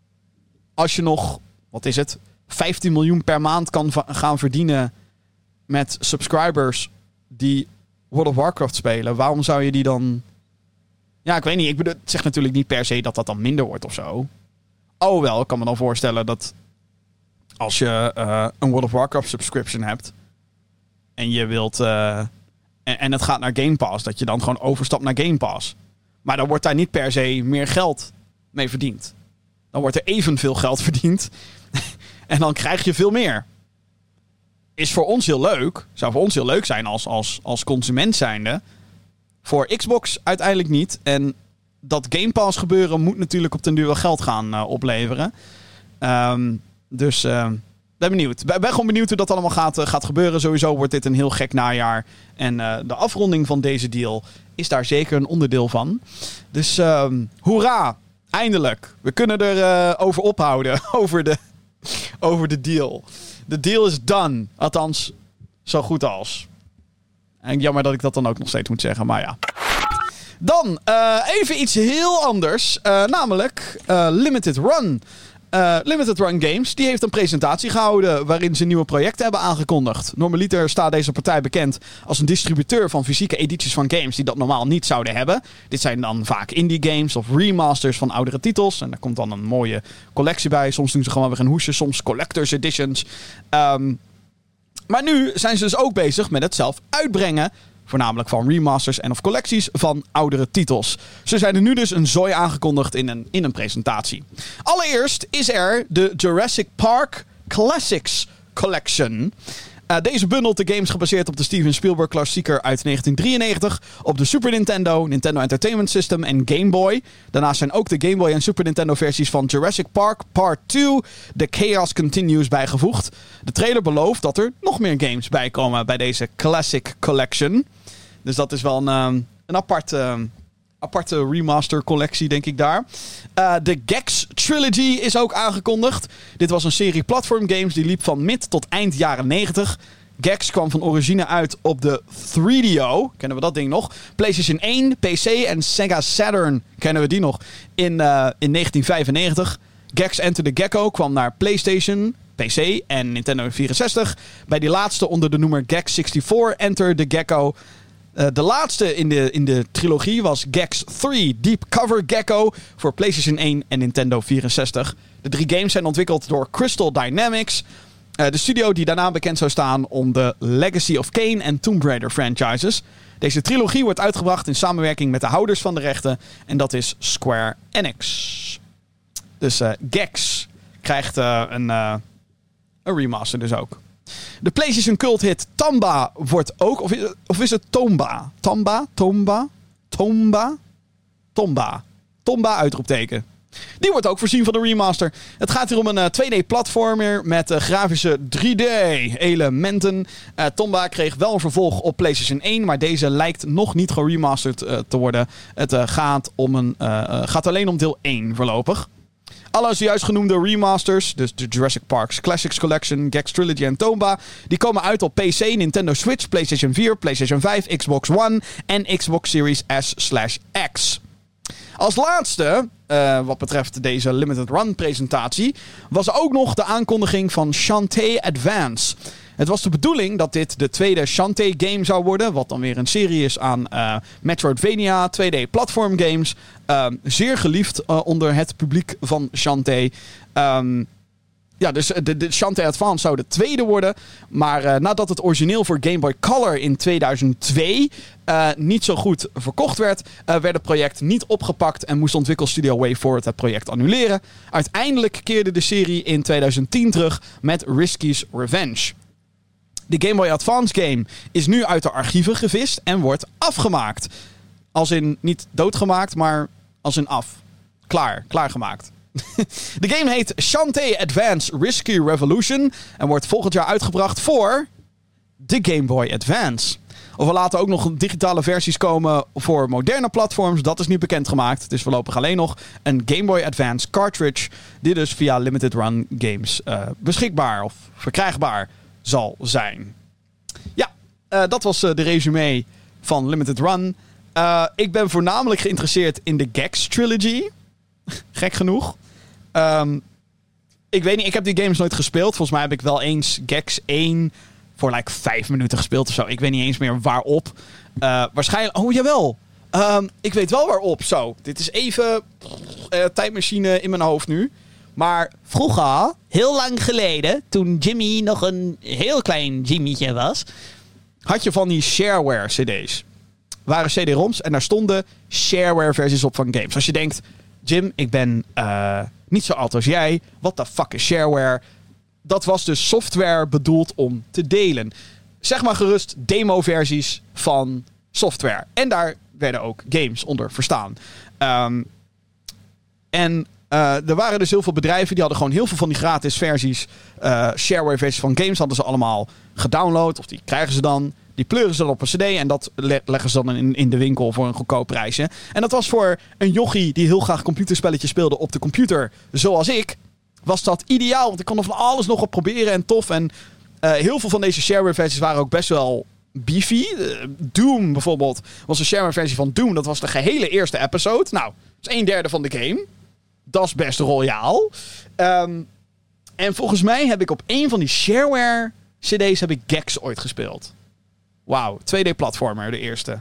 als je nog... Wat is het? vijftien miljoen per maand kan va- gaan verdienen met subscribers die World of Warcraft spelen. Waarom zou je die dan... Ja, ik weet niet. Ik bedoel, het zegt natuurlijk niet per se dat dat dan minder wordt of zo. Oh wel, ik kan me dan voorstellen dat als je uh, een World of Warcraft subscription hebt en je wilt... Uh, en, en het gaat naar Game Pass, dat je dan gewoon overstapt naar Game Pass. Maar dan wordt daar niet per se meer geld mee verdiend. Dan wordt er evenveel geld verdiend. En dan krijg je veel meer. Is voor ons heel leuk. Zou voor ons heel leuk zijn als, als, als consument zijnde. Voor Xbox uiteindelijk niet. En dat Game Pass gebeuren moet natuurlijk op den duur wel geld gaan uh, opleveren. Um, dus uh, ben benieuwd. Ben, ben gewoon benieuwd hoe dat allemaal gaat, uh, gaat gebeuren. Sowieso wordt dit een heel gek najaar. En uh, de afronding van deze deal is daar zeker een onderdeel van. Dus um, hoera! Eindelijk. We kunnen er uh, over ophouden. Over de... Over de deal. De deal is done. Althans, zo goed als. En jammer dat ik dat dan ook nog steeds moet zeggen, maar ja. Dan uh, even iets heel anders. Uh, namelijk uh, Limited Run. Uh, Limited Run Games, die heeft een presentatie gehouden waarin ze nieuwe projecten hebben aangekondigd. Normaliter staat deze partij bekend als een distributeur van fysieke edities van games die dat normaal niet zouden hebben. Dit zijn dan vaak indie games of remasters van oudere titels. En daar komt dan een mooie collectie bij. Soms doen ze gewoon weer een hoesje, soms collectors editions. Um, maar nu zijn ze dus ook bezig met het zelf uitbrengen. Voornamelijk van remasters en of collecties van oudere titels. Ze zijn er nu dus een zooi aangekondigd in een, in een presentatie. Allereerst is er de Jurassic Park Classics Collection. Uh, deze bundelt de games gebaseerd op de Steven Spielberg klassieker uit negentien drieënnegentig... op de Super Nintendo, Nintendo Entertainment System en Game Boy. Daarnaast zijn ook de Game Boy en Super Nintendo versies van Jurassic Park Part twee, The Chaos Continues, bijgevoegd. De trailer belooft dat er nog meer games bijkomen bij deze Classic Collection. Dus dat is wel een, um, een apart... Um, aparte remaster collectie, denk ik daar. Uh, de Gex Trilogy is ook aangekondigd. Dit was een serie platform games die liep van mid tot eind jaren negentig. Gex kwam van origine uit op de drie D O. Kennen we dat ding nog? PlayStation één, P C en Sega Saturn. Kennen we die nog? In, uh, in negentien vijfennegentig. Gex Enter the Gecko kwam naar PlayStation, P C en Nintendo vierenzestig. Bij die laatste onder de noemer Gex vierenzestig Enter the Gecko. Uh, de laatste in de, in de trilogie was Gex drie Deep Cover Gecko voor PlayStation één en Nintendo vierenzestig. De drie games zijn ontwikkeld door Crystal Dynamics. Uh, de studio die daarna bekend zou staan om de Legacy of Kain en Tomb Raider franchises. Deze trilogie wordt uitgebracht in samenwerking met de houders van de rechten. En dat is Square Enix. Dus uh, Gex krijgt uh, een, uh, een remaster dus ook. De PlayStation cult hit Tamba wordt ook... Of is, of is het Tomba? Tamba? Tomba? Tomba? Tomba. Tomba, uitroepteken. Die wordt ook voorzien van de remaster. Het gaat hier om een uh, twee D-platformer met uh, grafische drie D-elementen. Uh, Tomba kreeg wel een vervolg op PlayStation één, maar deze lijkt nog niet geremasterd uh, te worden. Het uh, gaat, om een, uh, uh, gaat alleen om deel één voorlopig. Alle zojuist genoemde remasters, dus de Jurassic Parks Classics Collection, Gex Trilogy en Tomba, die komen uit op P C, Nintendo Switch, PlayStation vier, PlayStation vijf, Xbox One en Xbox Series S slash X. Als laatste, uh, wat betreft deze Limited Run presentatie, was er ook nog de aankondiging van Shantae Advance. Het was de bedoeling dat dit de tweede Shantae game zou worden, wat dan weer een serie is aan uh, Metroidvania twee D platform games. Uh, zeer geliefd uh, onder het publiek van Shantae. Um, Ja, dus de, de Shantae Advance zou de tweede worden. Maar uh, nadat het origineel voor Game Boy Color in tweeduizend twee uh, niet zo goed verkocht werd, uh, werd het project niet opgepakt en moest ontwikkelstudio WayForward het project annuleren. Uiteindelijk keerde de serie in tweeduizend tien terug met Risky's Revenge. De Game Boy Advance game is nu uit de archieven gevist en wordt afgemaakt. Als in niet doodgemaakt, maar als in af. Klaar, klaargemaakt. De game heet Shantae Advance Risky Revolution en wordt volgend jaar uitgebracht voor de Game Boy Advance. Of er laten ook nog digitale versies komen voor moderne platforms, dat is niet bekendgemaakt. Het is voorlopig alleen nog een Game Boy Advance cartridge die dus via Limited Run Games uh, beschikbaar of verkrijgbaar zal zijn. Ja, uh, dat was uh, de resume van Limited Run. Uh, ik ben voornamelijk geïnteresseerd in de Gex Trilogy. Gek genoeg. Um, ik weet niet, ik heb die games nooit gespeeld. Volgens mij heb ik wel eens Gex één voor like vijf minuten gespeeld of zo. Ik weet niet eens meer waarop. Uh, waarschijnlijk... Oh, jawel. Um, ik weet wel waarop. Zo, dit is even uh, tijdmachine in mijn hoofd nu. Maar vroeger, heel lang geleden, toen Jimmy nog een heel klein Jimmy'tje was, had je van die shareware cd's. Waren C D-ROMs en daar stonden shareware versies op van games. Als je denkt, Jim, ik ben uh, niet zo oud als jij. What the fuck is shareware? Dat was dus software bedoeld om te delen. Zeg maar gerust demo-versies van software. En daar werden ook games onder verstaan. Um, en uh, er waren dus heel veel bedrijven die hadden gewoon heel veel van die gratis versies. Uh, shareware versies van games hadden ze allemaal gedownload. Of die krijgen ze dan. Die pleuren ze dan op een cd en dat le- leggen ze dan in, in de winkel voor een goedkoop prijsje. En dat was voor een jochie die heel graag computerspelletjes speelde op de computer, zoals ik, was dat ideaal. Want ik kon er van alles nog op proberen en tof. En uh, heel veel van deze shareware versies waren ook best wel beefy. Uh, Doom bijvoorbeeld was een shareware versie van Doom. Dat was de gehele eerste episode. Nou, dat is een derde van de game. Dat is best royaal. Um, en volgens mij heb ik op een van die shareware cd's heb ik Gex ooit gespeeld. Wauw, twee D-platformer, de eerste.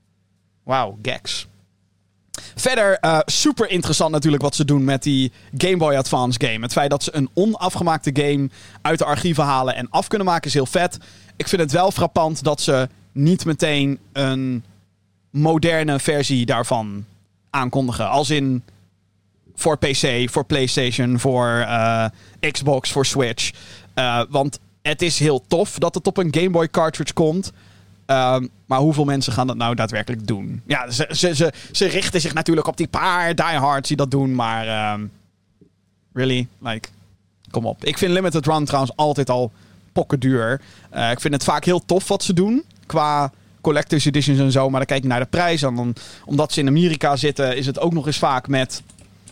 Wauw, Gex. Verder, uh, super interessant natuurlijk wat ze doen met die Game Boy Advance game. Het feit dat ze een onafgemaakte game uit de archieven halen en af kunnen maken is heel vet. Ik vind het wel frappant dat ze niet meteen een moderne versie daarvan aankondigen. Als in voor P C, voor PlayStation, voor uh, Xbox, voor Switch. Uh, want het is heel tof dat het op een Game Boy cartridge komt. Um, maar hoeveel mensen gaan dat nou daadwerkelijk doen? Ja, ze, ze, ze, ze richten zich natuurlijk op die paar diehards die dat doen. Maar um, really? Like, kom op. Ik vind Limited Run trouwens altijd al pokkenduur. Uh, ik vind het vaak heel tof wat ze doen. Qua collector's editions en zo. Maar dan kijk je naar de prijs. En dan, omdat ze in Amerika zitten, is het ook nog eens vaak met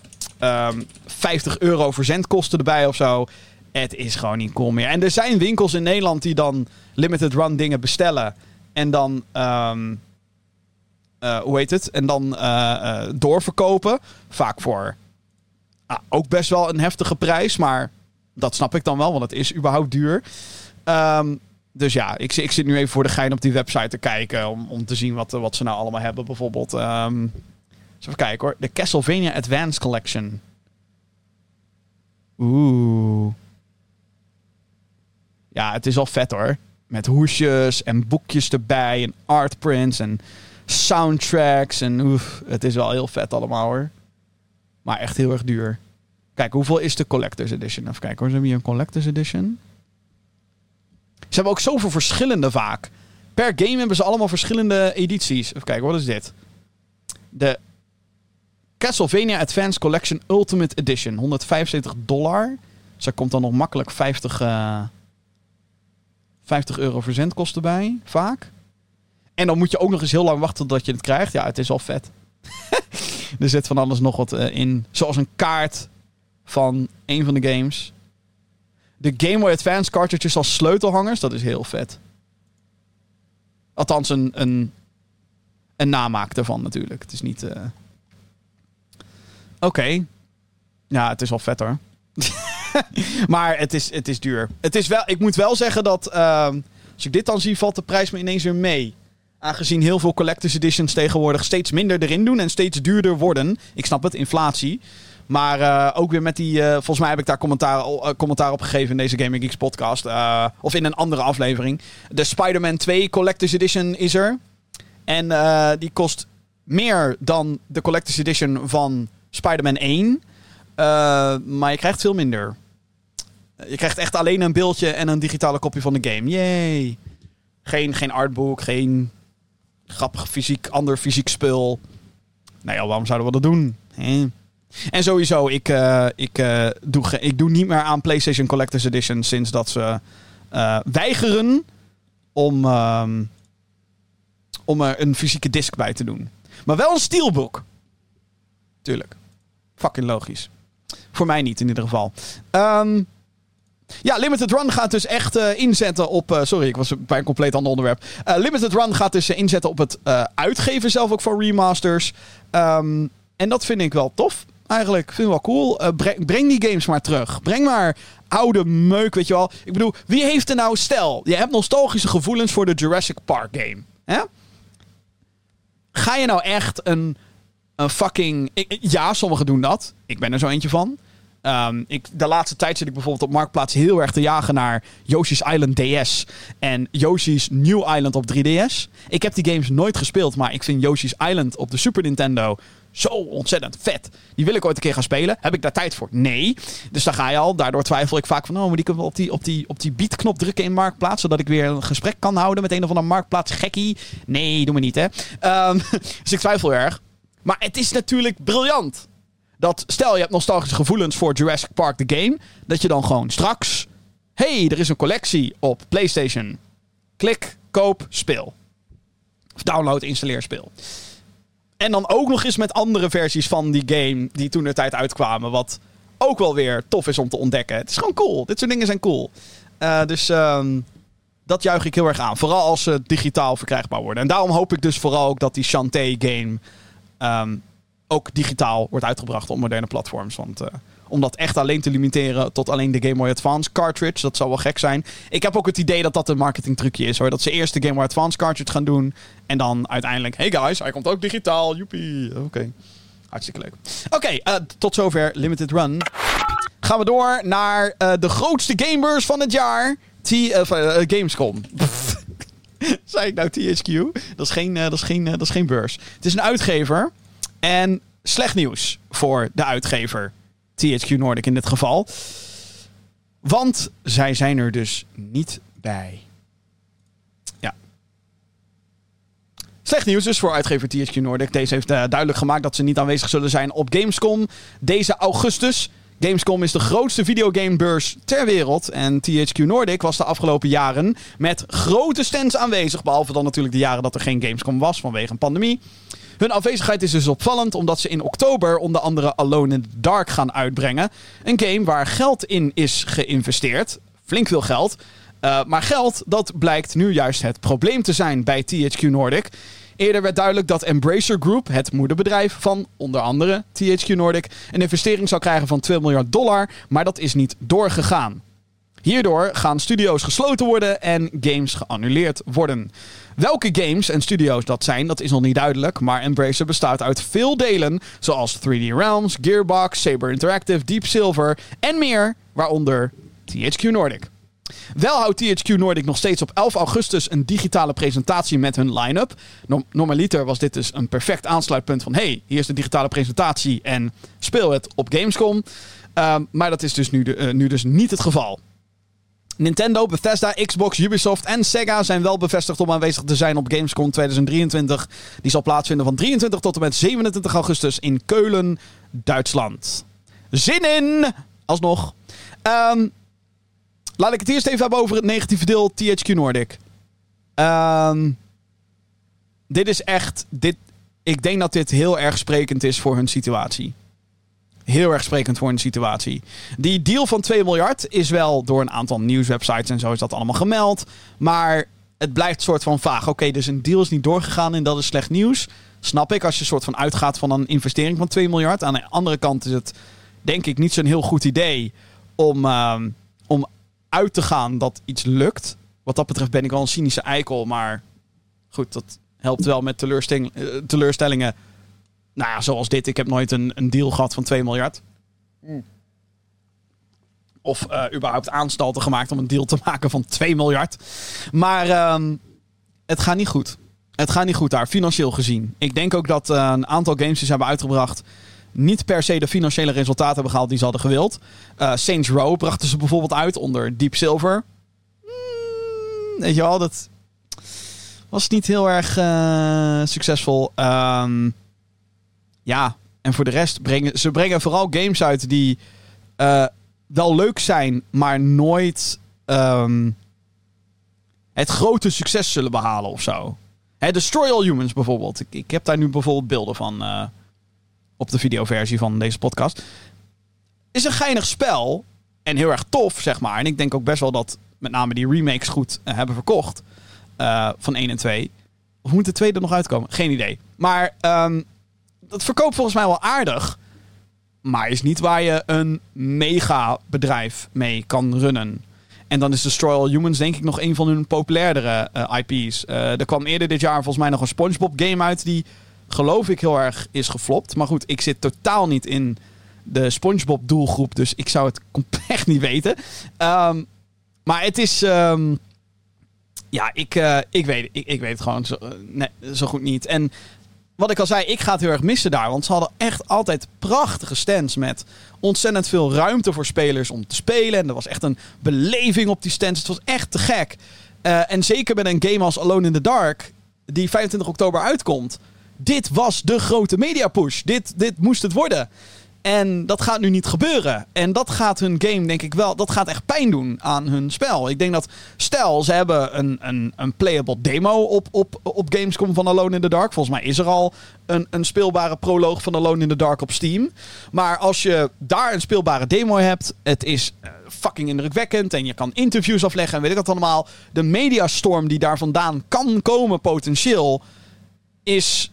um, vijftig euro verzendkosten erbij of zo. Het is gewoon niet cool meer. En er zijn winkels in Nederland die dan Limited Run dingen bestellen. En dan, um, uh, hoe heet het? En dan uh, uh, doorverkopen. Vaak voor ah, ook best wel een heftige prijs. Maar dat snap ik dan wel, want het is überhaupt duur. Um, dus ja, ik, ik zit nu even voor de gein op die website te kijken. Om, om te zien wat, wat ze nou allemaal hebben. Bijvoorbeeld, um, even kijken hoor. De Castlevania Advance Collection. Oeh. Ja, het is al vet hoor. Met hoesjes en boekjes erbij en artprints en soundtracks. En oef, het is wel heel vet allemaal hoor. Maar echt heel erg duur. Kijk, hoeveel is de Collector's Edition? Even kijken hoor, ze hebben hier een Collector's Edition. Ze hebben ook zoveel verschillende vaak. Per game hebben ze allemaal verschillende edities. Even kijken, wat is dit? De Castlevania Advance Collection Ultimate Edition. honderdvijfenzeventig dollar. Dus daar komt dan nog makkelijk vijftig, uh, vijftig euro verzendkosten bij. Vaak. En dan moet je ook nog eens heel lang wachten totdat je het krijgt. Ja, het is al vet. Er zit van alles nog wat uh, in. Zoals een kaart van een van de games. De Game Boy Advance cartridges als sleutelhangers. Dat is heel vet. Althans, een, een, een namaak ervan natuurlijk. Het is niet... Uh... Oké. Okay. Ja, het is wel vet hoor. Maar het is, het is duur. Het is wel, ik moet wel zeggen dat... Uh, als ik dit dan zie, valt de prijs me ineens weer mee. Aangezien heel veel collector's editions tegenwoordig steeds minder erin doen en steeds duurder worden. Ik snap het, inflatie. Maar uh, ook weer met die... Uh, volgens mij heb ik daar commentaar, uh, commentaar op gegeven in deze Gaming Geeks podcast. Uh, of in een andere aflevering. De Spider-Man twee Collector's Edition is er. En uh, die kost meer dan de Collector's Edition van Spider-Man één. Uh, maar je krijgt veel minder. Je krijgt echt alleen een beeldje en een digitale kopie van de game. Yay! Geen, geen artbook, geen grappig fysiek, ander fysiek spul. Nou ja, waarom zouden we dat doen? He? En sowieso, ik, uh, ik, uh, doe ge- ik doe niet meer aan PlayStation Collector's Edition sinds dat ze uh, weigeren om, um, om er een fysieke disc bij te doen. Maar wel een steelbook. Tuurlijk. Fucking logisch. Voor mij niet in ieder geval. Um, ja, Limited Run gaat dus echt uh, inzetten op... Uh, sorry, ik was bij een compleet ander onderwerp. Uh, Limited Run gaat dus uh, inzetten op het uh, uitgeven zelf ook voor remasters. Um, en dat vind ik wel tof. Eigenlijk, vind ik wel cool. Uh, breng, breng die games maar terug. Breng maar oude meuk, weet je wel. Ik bedoel, wie heeft er nou... Stel, je hebt nostalgische gevoelens voor de Jurassic Park game. Hè? Ga je nou echt een, een fucking... Ik, ja, sommigen doen dat. Ik ben er zo eentje van. Um, ik, de laatste tijd zit ik bijvoorbeeld op Marktplaats heel erg te jagen naar Yoshi's Island D S en Yoshi's New Island op drie D S. Ik heb die games nooit gespeeld, maar ik vind Yoshi's Island op de Super Nintendo zo ontzettend vet. Die wil ik ooit een keer gaan spelen. Heb ik daar tijd voor? Nee. Dus daar ga je al. Daardoor twijfel ik vaak van... Oh, maar die kunnen we op die, op die, op die beatknop drukken in Marktplaats... zodat ik weer een gesprek kan houden met een of andere Marktplaats gekkie. Nee, doe me niet, hè. Um, dus ik twijfel erg. Maar het is natuurlijk briljant. Dat stel je hebt nostalgische gevoelens voor Jurassic Park, de game... dat je dan gewoon straks... hey, er is een collectie op PlayStation. Klik, koop, speel. Of download, installeer, speel. En dan ook nog eens met andere versies van die game... die toen de tijd uitkwamen. Wat ook wel weer tof is om te ontdekken. Het is gewoon cool. Dit soort dingen zijn cool. Uh, dus um, dat juich ik heel erg aan. Vooral als ze digitaal verkrijgbaar worden. En daarom hoop ik dus vooral ook dat die Shantae game... Um, ook digitaal wordt uitgebracht op moderne platforms. Want uh, om dat echt alleen te limiteren tot alleen de Game Boy Advance cartridge, dat zou wel gek zijn. Ik heb ook het idee dat dat een marketingtrucje is, hoor. Dat ze eerst de Game Boy Advance cartridge gaan doen en dan uiteindelijk... Hey guys, hij komt ook digitaal. Joepie. Oké. Okay. Hartstikke leuk. Oké, okay, uh, tot zover Limited Run. Gaan we door naar uh, de grootste gamebeurs van het jaar. T- uh, uh, Gamescom. Zei ik nou T H Q? Dat is geen, uh, dat is geen, uh, dat is geen beurs. Het is een uitgever. En slecht nieuws voor de uitgever. T H Q Nordic in dit geval. Want zij zijn er dus niet bij. Ja. Slecht nieuws dus voor uitgever T H Q Nordic. Deze heeft uh, duidelijk gemaakt dat ze niet aanwezig zullen zijn op Gamescom deze augustus. Gamescom is de grootste videogamebeurs ter wereld. En T H Q Nordic was de afgelopen jaren met grote stands aanwezig. Behalve dan natuurlijk de jaren dat er geen Gamescom was vanwege een pandemie. Hun afwezigheid is dus opvallend omdat ze in oktober onder andere Alone in the Dark gaan uitbrengen. Een game waar geld in is geïnvesteerd. Flink veel geld. Uh, maar geld, dat blijkt nu juist het probleem te zijn bij T H Q Nordic. Eerder werd duidelijk dat Embracer Group, het moederbedrijf van onder andere T H Q Nordic, een investering zou krijgen van twee miljard dollar, maar dat is niet doorgegaan. Hierdoor gaan studio's gesloten worden en games geannuleerd worden. Welke games en studio's dat zijn, dat is nog niet duidelijk, maar Embracer bestaat uit veel delen, zoals three D Realms, Gearbox, Saber Interactive, Deep Silver en meer, waaronder T H Q Nordic. Wel houdt T H Q Nordic nog steeds op elf augustus een digitale presentatie met hun line-up. Norm- normaliter was dit dus een perfect aansluitpunt van... hey, hier is de digitale presentatie en speel het op Gamescom. Uh, maar dat is dus nu, de, uh, nu dus niet het geval. Nintendo, Bethesda, Xbox, Ubisoft en Sega zijn wel bevestigd om aanwezig te zijn op Gamescom tweeduizend drieëntwintig. Die zal plaatsvinden van drieëntwintig tot en met zevenentwintig augustus in Keulen, Duitsland. Zin in! Alsnog. Um, laat ik het eerst even hebben over het negatieve deel T H Q Nordic. Um, dit is echt... Dit, ik denk dat dit heel erg sprekend is voor hun situatie. Heel erg sprekend voor hun situatie. Die deal van twee miljard is wel door een aantal nieuwswebsites en zo is dat allemaal gemeld. Maar het blijft soort van vaag. Oké, okay, dus een deal is niet doorgegaan en dat is slecht nieuws. Snap ik, als je soort van uitgaat van een investering van twee miljard. Aan de andere kant is het, denk ik, niet zo'n heel goed idee om, uh, om uit te gaan dat iets lukt. Wat dat betreft ben ik wel een cynische eikel, maar goed, dat helpt wel met teleurstelling, uh, teleurstellingen. Nou ja, zoals dit. Ik heb nooit een, een deal gehad van twee miljard. Mm. Of uh, überhaupt aanstalten gemaakt om een deal te maken van twee miljard. Maar um, het gaat niet goed. Het gaat niet goed daar, financieel gezien. Ik denk ook dat uh, een aantal games die ze hebben uitgebracht niet per se de financiële resultaten hebben gehaald die ze hadden gewild. Uh, Saints Row brachten ze bijvoorbeeld uit onder Deep Silver. Mm, weet je wel, dat was niet heel erg uh, succesvol. Um, ja, en voor de rest brengen ze brengen vooral games uit die uh, wel leuk zijn, maar nooit um, het grote succes zullen behalen of zo. Hè, Destroy All Humans bijvoorbeeld. Ik, ik heb daar nu bijvoorbeeld beelden van uh, op de videoversie van deze podcast. Is een geinig spel en heel erg tof, zeg maar. En ik denk ook best wel dat met name die remakes goed uh, hebben verkocht. Uh, van één en twee. Of moet de tweede nog uitkomen? Geen idee. Maar um, dat verkoopt volgens mij wel aardig. Maar is niet waar je een mega bedrijf mee kan runnen. En dan is Destroy All Humans denk ik nog een van hun populairdere uh, I P's. Uh, er kwam eerder dit jaar volgens mij nog een SpongeBob game uit die geloof ik heel erg is geflopt. Maar goed, ik zit totaal niet in de SpongeBob doelgroep. Dus ik zou het echt niet weten. Um, maar het is... Um, ja, ik, uh, ik, weet, ik, ik weet het gewoon zo, uh, nee, zo goed niet. En wat ik al zei, ik ga het heel erg missen daar. Want ze hadden echt altijd prachtige stands met ontzettend veel ruimte voor spelers om te spelen. En er was echt een beleving op die stands. Het was echt te gek. Uh, en zeker met een game als Alone in the Dark, die vijfentwintig oktober uitkomt. Dit was de grote media push. Dit, dit moest het worden. En dat gaat nu niet gebeuren. En dat gaat hun game, denk ik wel, dat gaat echt pijn doen aan hun spel. Ik denk dat, stel, ze hebben een, een, een playable demo op, op, op Gamescom van Alone in the Dark. Volgens mij is er al een, een speelbare proloog van Alone in the Dark op Steam. Maar als je daar een speelbare demo hebt, het is uh, fucking indrukwekkend en je kan interviews afleggen en weet ik wat allemaal. De mediastorm die daar vandaan kan komen potentieel, is,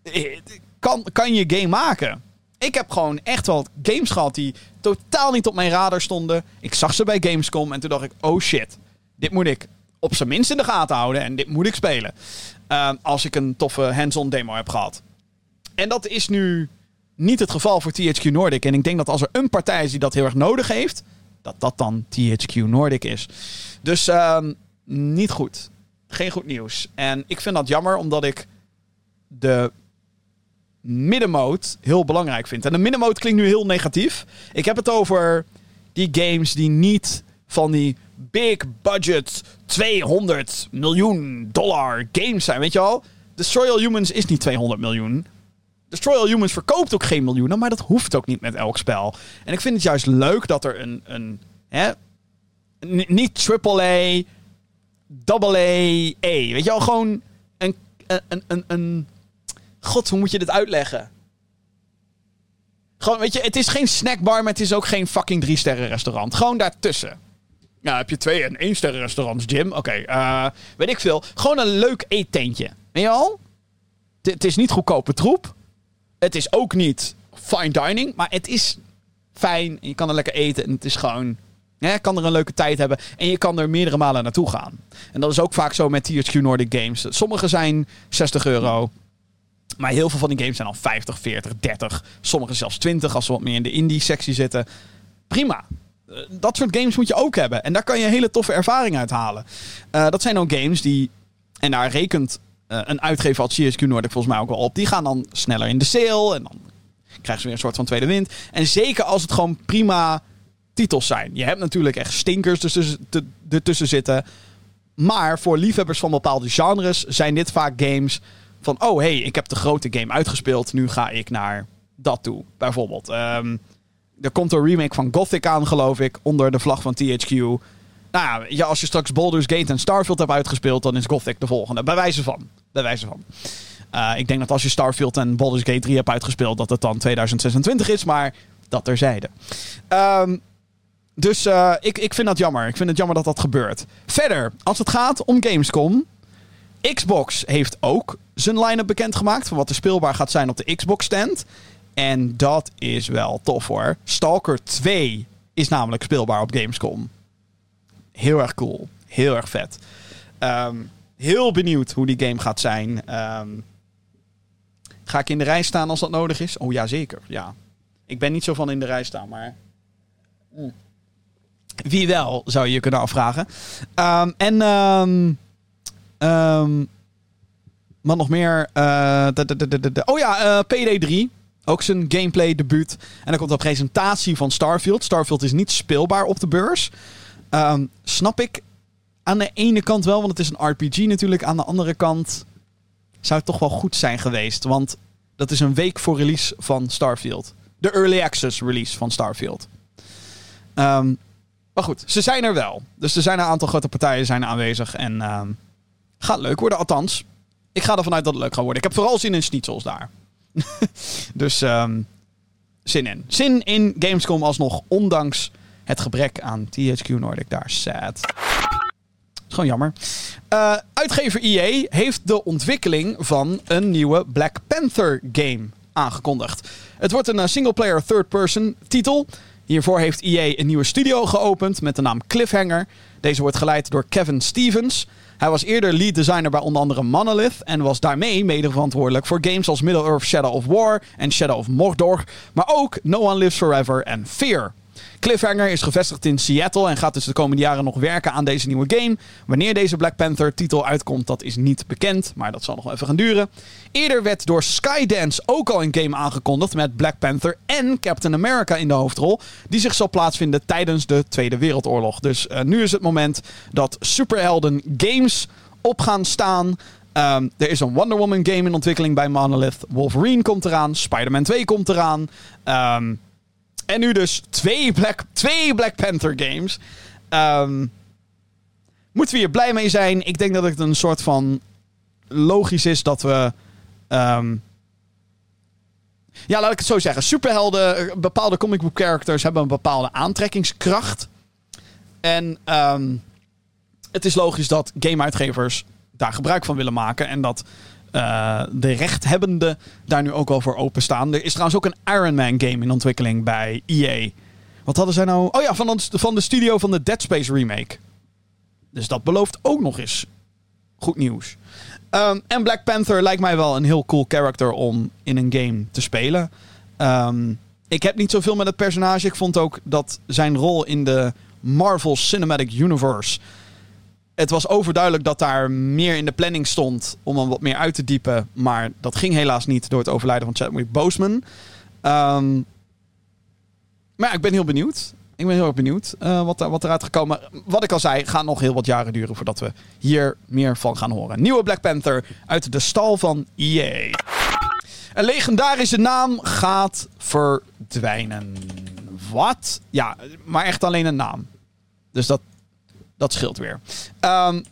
kan, kan je game maken. Ik heb gewoon echt wel games gehad die totaal niet op mijn radar stonden. Ik zag ze bij Gamescom en toen dacht ik, oh shit. Dit moet ik op zijn minst in de gaten houden en dit moet ik spelen. Uh, als ik een toffe hands-on demo heb gehad. En dat is nu niet het geval voor T H Q Nordic. En ik denk dat als er een partij is die dat heel erg nodig heeft, dat dat dan T H Q Nordic is. Dus uh, niet goed. Geen goed nieuws. En ik vind dat jammer, omdat ik de middenmoot heel belangrijk vind. En de middenmoot klinkt nu heel negatief. Ik heb het over die games die niet van die big budget tweehonderd miljoen dollar games zijn. Weet je al? Destroy All Humans is niet tweehonderd miljoen. Destroy All Humans verkoopt ook geen miljoenen, maar dat hoeft ook niet met elk spel. En ik vind het juist leuk dat er een, een hè, n- niet triple A, double A, A. Weet je al? Gewoon een, een, een, een God, hoe moet je dit uitleggen? Gewoon, weet je, het is geen snackbar, maar het is ook geen fucking drie sterren restaurant. Gewoon daartussen. Ja, heb je twee en één sterren restaurants, Jim? Oké, okay, uh, weet ik veel. Gewoon een leuk eettentje. Weet je al? T- het is niet goedkope troep. Het is ook niet fine dining, maar het is fijn. En je kan er lekker eten en het is gewoon, je kan er een leuke tijd hebben. En je kan er meerdere malen naartoe gaan. En dat is ook vaak zo met T H Q Nordic Games. Sommige zijn zestig euro. Maar heel veel van die games zijn al vijftig, veertig, dertig. Sommige zelfs twintig als ze wat meer in de indie-sectie zitten. Prima. Uh, dat soort games moet je ook hebben. En daar kan je een hele toffe ervaring uit halen. Uh, dat zijn ook games die, en daar rekent uh, een uitgever als T H Q Nordic volgens mij ook wel op. Die gaan dan sneller in de sale. En dan krijgen ze weer een soort van tweede wind. En zeker als het gewoon prima titels zijn. Je hebt natuurlijk echt stinkers ertussen, te, ertussen zitten. Maar voor liefhebbers van bepaalde genres zijn dit vaak games van... oh, hey, ik heb de grote game uitgespeeld. Nu ga ik naar dat toe. Bijvoorbeeld. Um, er komt een remake van Gothic aan, geloof ik. Onder de vlag van T H Q. Nou ja, ja, als je straks Baldur's Gate en Starfield hebt uitgespeeld... dan is Gothic de volgende. Bij wijze van. Bij wijze van. Uh, ik denk dat als je Starfield en Baldur's Gate drie hebt uitgespeeld... dat het dan tweeduizend zesentwintig is. Maar dat terzijde. Um, dus uh, ik, ik vind dat jammer. Ik vind het jammer dat dat gebeurt. Verder, als het gaat om Gamescom... Xbox heeft ook zijn line-up bekendgemaakt... van wat er speelbaar gaat zijn op de Xbox-stand. En dat is wel tof, hoor. Stalker twee is namelijk speelbaar op Gamescom. Heel erg cool. Heel erg vet. Um, heel benieuwd hoe die game gaat zijn. Um, ga ik in de rij staan als dat nodig is? Oh ja, zeker. Ja. Ik ben niet zo van in de rij staan, maar... Mm. Wie wel, zou je je kunnen afvragen. Um, en... Um, um, wat nog meer? Uh, de, de, de, de, de. Oh ja, uh, P D drie. Ook zijn gameplay debuut. En dan komt een presentatie van Starfield. Starfield is niet speelbaar op de beurs. Um, snap ik aan de ene kant wel, want het is een R P G natuurlijk. Aan de andere kant zou het toch wel goed zijn geweest. Want dat is een week voor release van Starfield. De Early Access release van Starfield. Um, maar goed, ze zijn er wel. Dus er zijn een aantal grote partijen zijn aanwezig. En um, gaat leuk worden, althans. Ik ga ervan uit dat het leuk gaat worden. Ik heb vooral zin in schnitzels daar. dus um, zin in. Zin in Gamescom alsnog, ondanks het gebrek aan T H Q Nordic daar. Sad. Is gewoon jammer. Uh, uitgever E A heeft de ontwikkeling van een nieuwe Black Panther game aangekondigd. Het wordt een single-player third-person titel. Hiervoor heeft E A een nieuwe studio geopend met de naam Cliffhanger. Deze wordt geleid door Kevin Stevens. Hij was eerder lead designer bij onder andere Monolith en was daarmee mede verantwoordelijk voor games als Middle-earth Shadow of War en Shadow of Mordor, maar ook No One Lives Forever en Fear. Cliffhanger is gevestigd in Seattle en gaat dus de komende jaren nog werken aan deze nieuwe game. Wanneer deze Black Panther titel uitkomt, dat is niet bekend, maar dat zal nog wel even gaan duren. Eerder werd door Skydance ook al een game aangekondigd met Black Panther en Captain America in de hoofdrol, die zich zal plaatsvinden tijdens de Tweede Wereldoorlog. Dus uh, nu is het moment dat superhelden games op gaan staan. Um, er is een Wonder Woman game in ontwikkeling bij Monolith. Wolverine komt eraan. Spider-Man twee komt eraan. Um, En nu dus twee Black, twee Black Panther games. Um, moeten we hier blij mee zijn? Ik denk dat het een soort van logisch is dat we... Um, ja, laat ik het zo zeggen. Superhelden, bepaalde comic book characters hebben een bepaalde aantrekkingskracht. En um, het is logisch dat gameuitgevers daar gebruik van willen maken. En dat... Uh, de rechthebbenden daar nu ook al voor openstaan. Er is trouwens ook een Iron Man game in ontwikkeling bij E A. Wat hadden zij nou? Oh ja, van, van de studio van de Dead Space remake. Dus dat belooft ook nog eens goed nieuws. Um, en Black Panther lijkt mij wel een heel cool character om in een game te spelen. Um, ik heb niet zoveel met het personage. Ik vond ook dat zijn rol in de Marvel Cinematic Universe... Het was overduidelijk dat daar meer in de planning stond om hem wat meer uit te diepen. Maar dat ging helaas niet door het overlijden van Chadwick Boseman. Um, maar ja, ik ben heel benieuwd. Ik ben heel erg benieuwd uh, wat, wat eruit gaat komen. Wat ik al zei, gaat nog heel wat jaren duren voordat we hier meer van gaan horen. Nieuwe Black Panther uit de stal van E A. Een legendarische naam gaat verdwijnen. Wat? Ja, maar echt alleen een naam. Dus dat... Dat scheelt weer. Um,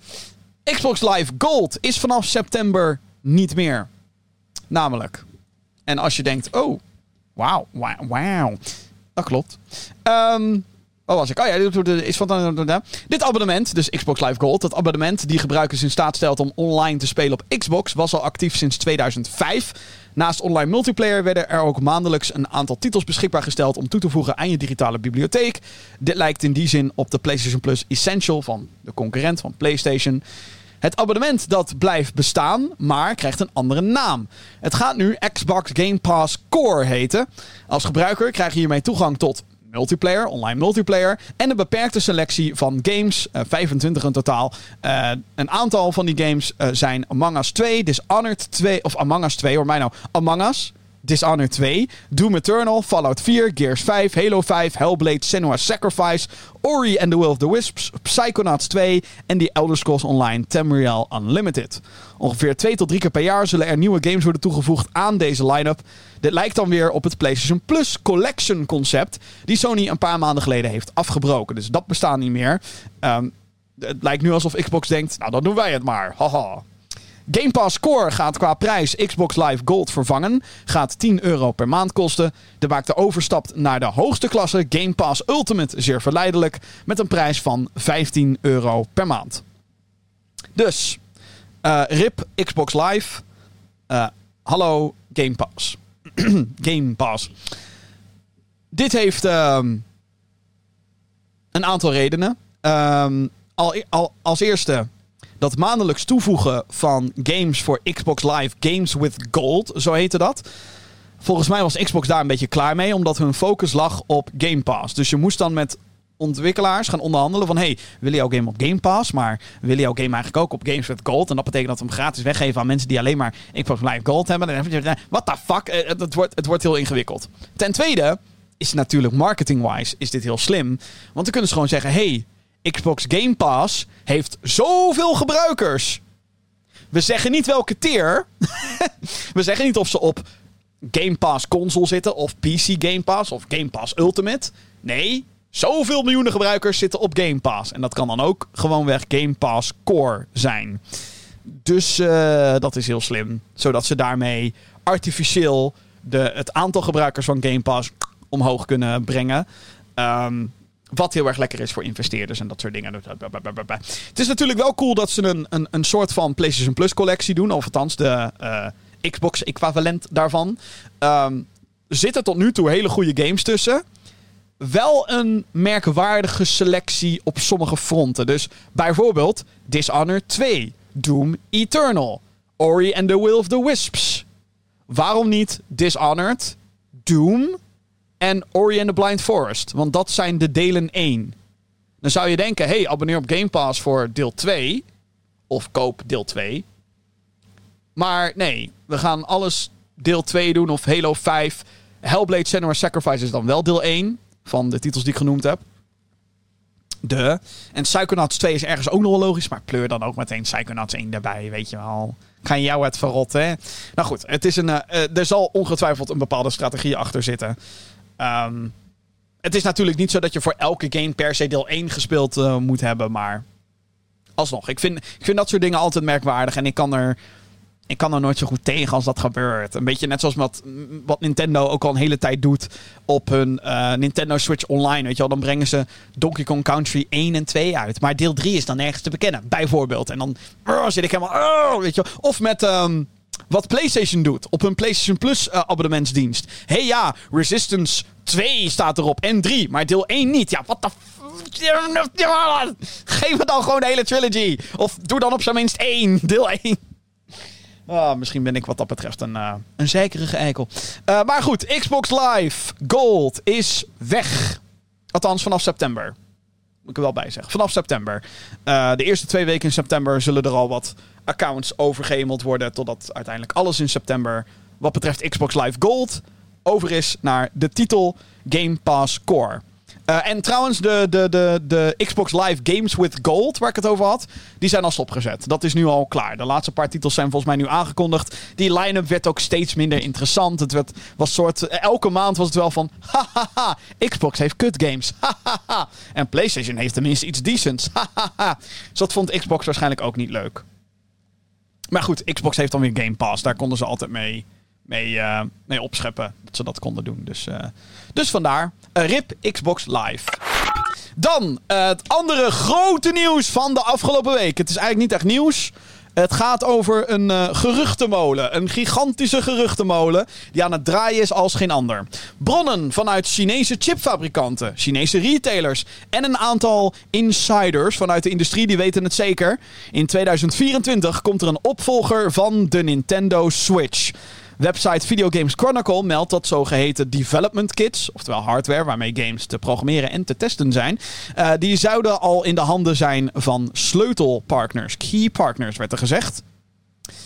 Xbox Live Gold is vanaf september niet meer. Namelijk. En als je denkt, oh, wauw, wauw, wauw. Dat klopt. Um, wat was ik? Oh ja, dit is van dit abonnement, dus Xbox Live Gold, dat abonnement die gebruikers in staat stelt om online te spelen op Xbox, was al actief sinds tweeduizend vijf. Naast online multiplayer werden er ook maandelijks een aantal titels beschikbaar gesteld om toe te voegen aan je digitale bibliotheek. Dit lijkt in die zin op de PlayStation Plus Essential van de concurrent van PlayStation. Het abonnement dat blijft bestaan, maar krijgt een andere naam. Het gaat nu Xbox Game Pass Core heten. Als gebruiker krijg je hiermee toegang tot multiplayer, online multiplayer en een beperkte selectie van games, uh, vijfentwintig in totaal. Uh, een aantal van die games uh, zijn Among Us twee, Dishonored twee, of Among Us twee, hoor mij nou, Among Us, Dishonored twee, Doom Eternal, Fallout vier, Gears vijf, Halo vijf, Hellblade, Senua's Sacrifice, Ori and the Will of the Wisps, Psychonauts twee en The Elder Scrolls Online Tamriel Unlimited. Ongeveer twee tot drie keer per jaar zullen er nieuwe games worden toegevoegd aan deze line-up. Dit lijkt dan weer op het PlayStation Plus Collection concept die Sony een paar maanden geleden heeft afgebroken. Dus dat bestaat niet meer. Um, het lijkt nu alsof Xbox denkt, nou dan doen wij het maar. Haha. Game Pass Core gaat qua prijs Xbox Live Gold vervangen. Gaat tien euro per maand kosten. De maakt de overstap naar de hoogste klasse Game Pass Ultimate zeer verleidelijk. Met een prijs van vijftien euro per maand. Dus, uh, R I P Xbox Live. Uh, hallo Game Pass. Game Pass. Dit heeft um, een aantal redenen. Um, al, al, als eerste... dat maandelijks toevoegen van games voor Xbox Live Games with Gold, zo heette dat. Volgens mij was Xbox daar een beetje klaar mee, omdat hun focus lag op Game Pass. Dus je moest dan met ontwikkelaars gaan onderhandelen van, hey, wil je jouw game op Game Pass, maar wil je jouw game eigenlijk ook op Games with Gold? En dat betekent dat we hem gratis weggeven aan mensen die alleen maar Xbox Live Gold hebben. What the fuck? Het, het, wordt, het wordt heel ingewikkeld. Ten tweede is natuurlijk marketing-wise is dit heel slim. Want dan kunnen ze gewoon zeggen, hey, Xbox Game Pass heeft zoveel gebruikers. We zeggen niet welke tier. We zeggen niet of ze op Game Pass console zitten of P C Game Pass of Game Pass Ultimate. Nee, zoveel miljoenen gebruikers zitten op Game Pass. En dat kan dan ook gewoonweg Game Pass Core zijn. Dus uh, dat is heel slim. Zodat ze daarmee artificieel de, het aantal gebruikers van Game Pass omhoog kunnen brengen. Um, Wat heel erg lekker is voor investeerders en dat soort dingen. Het is natuurlijk wel cool dat ze een, een, een soort van PlayStation Plus collectie doen. Of althans de uh, Xbox equivalent daarvan. Um, er zitten tot nu toe hele goede games tussen. Wel een merkwaardige selectie op sommige fronten. Dus bijvoorbeeld Dishonored twee, Doom Eternal, Ori and the Will of the Wisps. Waarom niet Dishonored, Doom en Ori and the Blind Forest? Want dat zijn de delen één. Dan zou je denken, hey, abonneer op Game Pass voor deel twee. Of koop deel twee. Maar nee, we gaan alles deel twee doen. Of Halo vijf. Hellblade Senua's Sacrifice is dan wel deel één. Van de titels die ik genoemd heb. De. En Psychonauts twee is ergens ook nog wel logisch. Maar pleur dan ook meteen Psychonauts één erbij. Weet je wel. Kan jou het verrotten, hè? Nou goed, het is een, uh, er zal ongetwijfeld een bepaalde strategie achter zitten. Um, het is natuurlijk niet zo dat je voor elke game per se deel één gespeeld uh, moet hebben, maar alsnog. Ik vind, ik vind dat soort dingen altijd merkwaardig en ik kan er, ik kan er nooit zo goed tegen als dat gebeurt. Een beetje net zoals wat, wat Nintendo ook al een hele tijd doet op hun uh, Nintendo Switch Online. Weet je wel, dan brengen ze Donkey Kong Country één en twee uit, maar deel drie is dan nergens te bekennen, bijvoorbeeld. En dan uh, zit ik helemaal, uh, weet je wel. Of met Um, wat PlayStation doet op hun PlayStation Plus uh, abonnementsdienst. Hé hey, ja, Resistance twee staat erop en drie, maar deel één niet. Ja, wat de f... Geef me dan gewoon de hele trilogy. Of doe dan op zijn minst één, deel één. Oh, misschien ben ik wat dat betreft een, uh, een zeikerige eikel. Uh, maar goed, Xbox Live Gold is weg. Althans, vanaf september. Moet ik er wel bij zeggen. Vanaf september. Uh, de eerste twee weken in september zullen er al wat accounts overgehemeld worden. Totdat uiteindelijk alles in september, wat betreft Xbox Live Gold, over is naar de titel Game Pass Core. Uh, en trouwens, de, de, de, de Xbox Live Games with Gold, waar ik het over had, die zijn al stopgezet. Dat is nu al klaar. De laatste paar titels zijn volgens mij nu aangekondigd. Die line-up werd ook steeds minder interessant. Het werd, was soort, elke maand was het wel van, hahaha, Xbox heeft kut games. Hahaha. En PlayStation heeft tenminste iets decents. Hahaha. Dus dat vond Xbox waarschijnlijk ook niet leuk. Maar goed, Xbox heeft dan weer Game Pass. Daar konden ze altijd mee, mee, uh, mee opscheppen. Dat ze dat konden doen. Dus, uh, dus vandaar. Uh, R I P Xbox Live. Dan uh, het andere grote nieuws van de afgelopen week. Het is eigenlijk niet echt nieuws. Het gaat over een uh, geruchtenmolen. Een gigantische geruchtenmolen die aan het draaien is als geen ander. Bronnen vanuit Chinese chipfabrikanten, Chinese retailers en een aantal insiders vanuit de industrie die weten het zeker. In tweeduizend vierentwintig komt er een opvolger van de Nintendo Switch. Website Video Games Chronicle meldt dat zogeheten development kits, oftewel hardware waarmee games te programmeren en te testen zijn, uh, die zouden al in de handen zijn van sleutelpartners. Key partners werd er gezegd.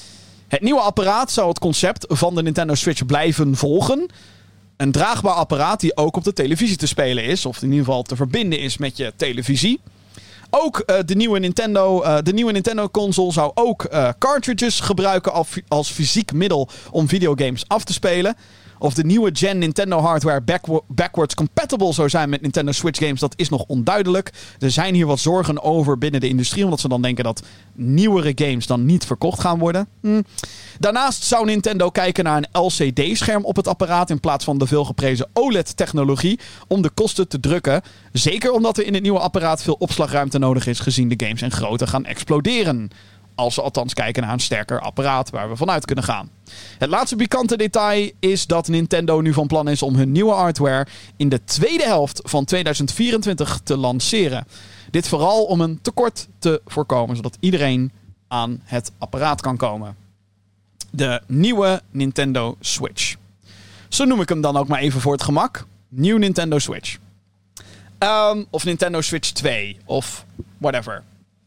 Het nieuwe apparaat zou het concept van de Nintendo Switch blijven volgen. Een draagbaar apparaat die ook op de televisie te spelen is. Of in ieder geval te verbinden is met je televisie. Ook uh, de nieuwe Nintendo, uh, de nieuwe Nintendo console zou ook uh, cartridges gebruiken als, als fysiek middel om videogames af te spelen. Of de nieuwe gen Nintendo hardware backw- backwards compatible zou zijn met Nintendo Switch games, dat is nog onduidelijk. Er zijn hier wat zorgen over binnen de industrie, omdat ze dan denken dat nieuwere games dan niet verkocht gaan worden. Hm. Daarnaast zou Nintendo kijken naar een L C D-scherm op het apparaat in plaats van de veelgeprezen O L E D-technologie om de kosten te drukken. Zeker omdat er in het nieuwe apparaat veel opslagruimte nodig is, gezien de games en grootte gaan exploderen. Als we althans kijken naar een sterker apparaat waar we vanuit kunnen gaan. Het laatste pikante detail is dat Nintendo nu van plan is om hun nieuwe hardware in de tweede helft van tweeduizend vierentwintig te lanceren. Dit vooral om een tekort te voorkomen, zodat iedereen aan het apparaat kan komen. De nieuwe Nintendo Switch. Zo noem ik hem dan ook maar even voor het gemak. Nieuw Nintendo Switch. Um, of Nintendo Switch twee. Of whatever.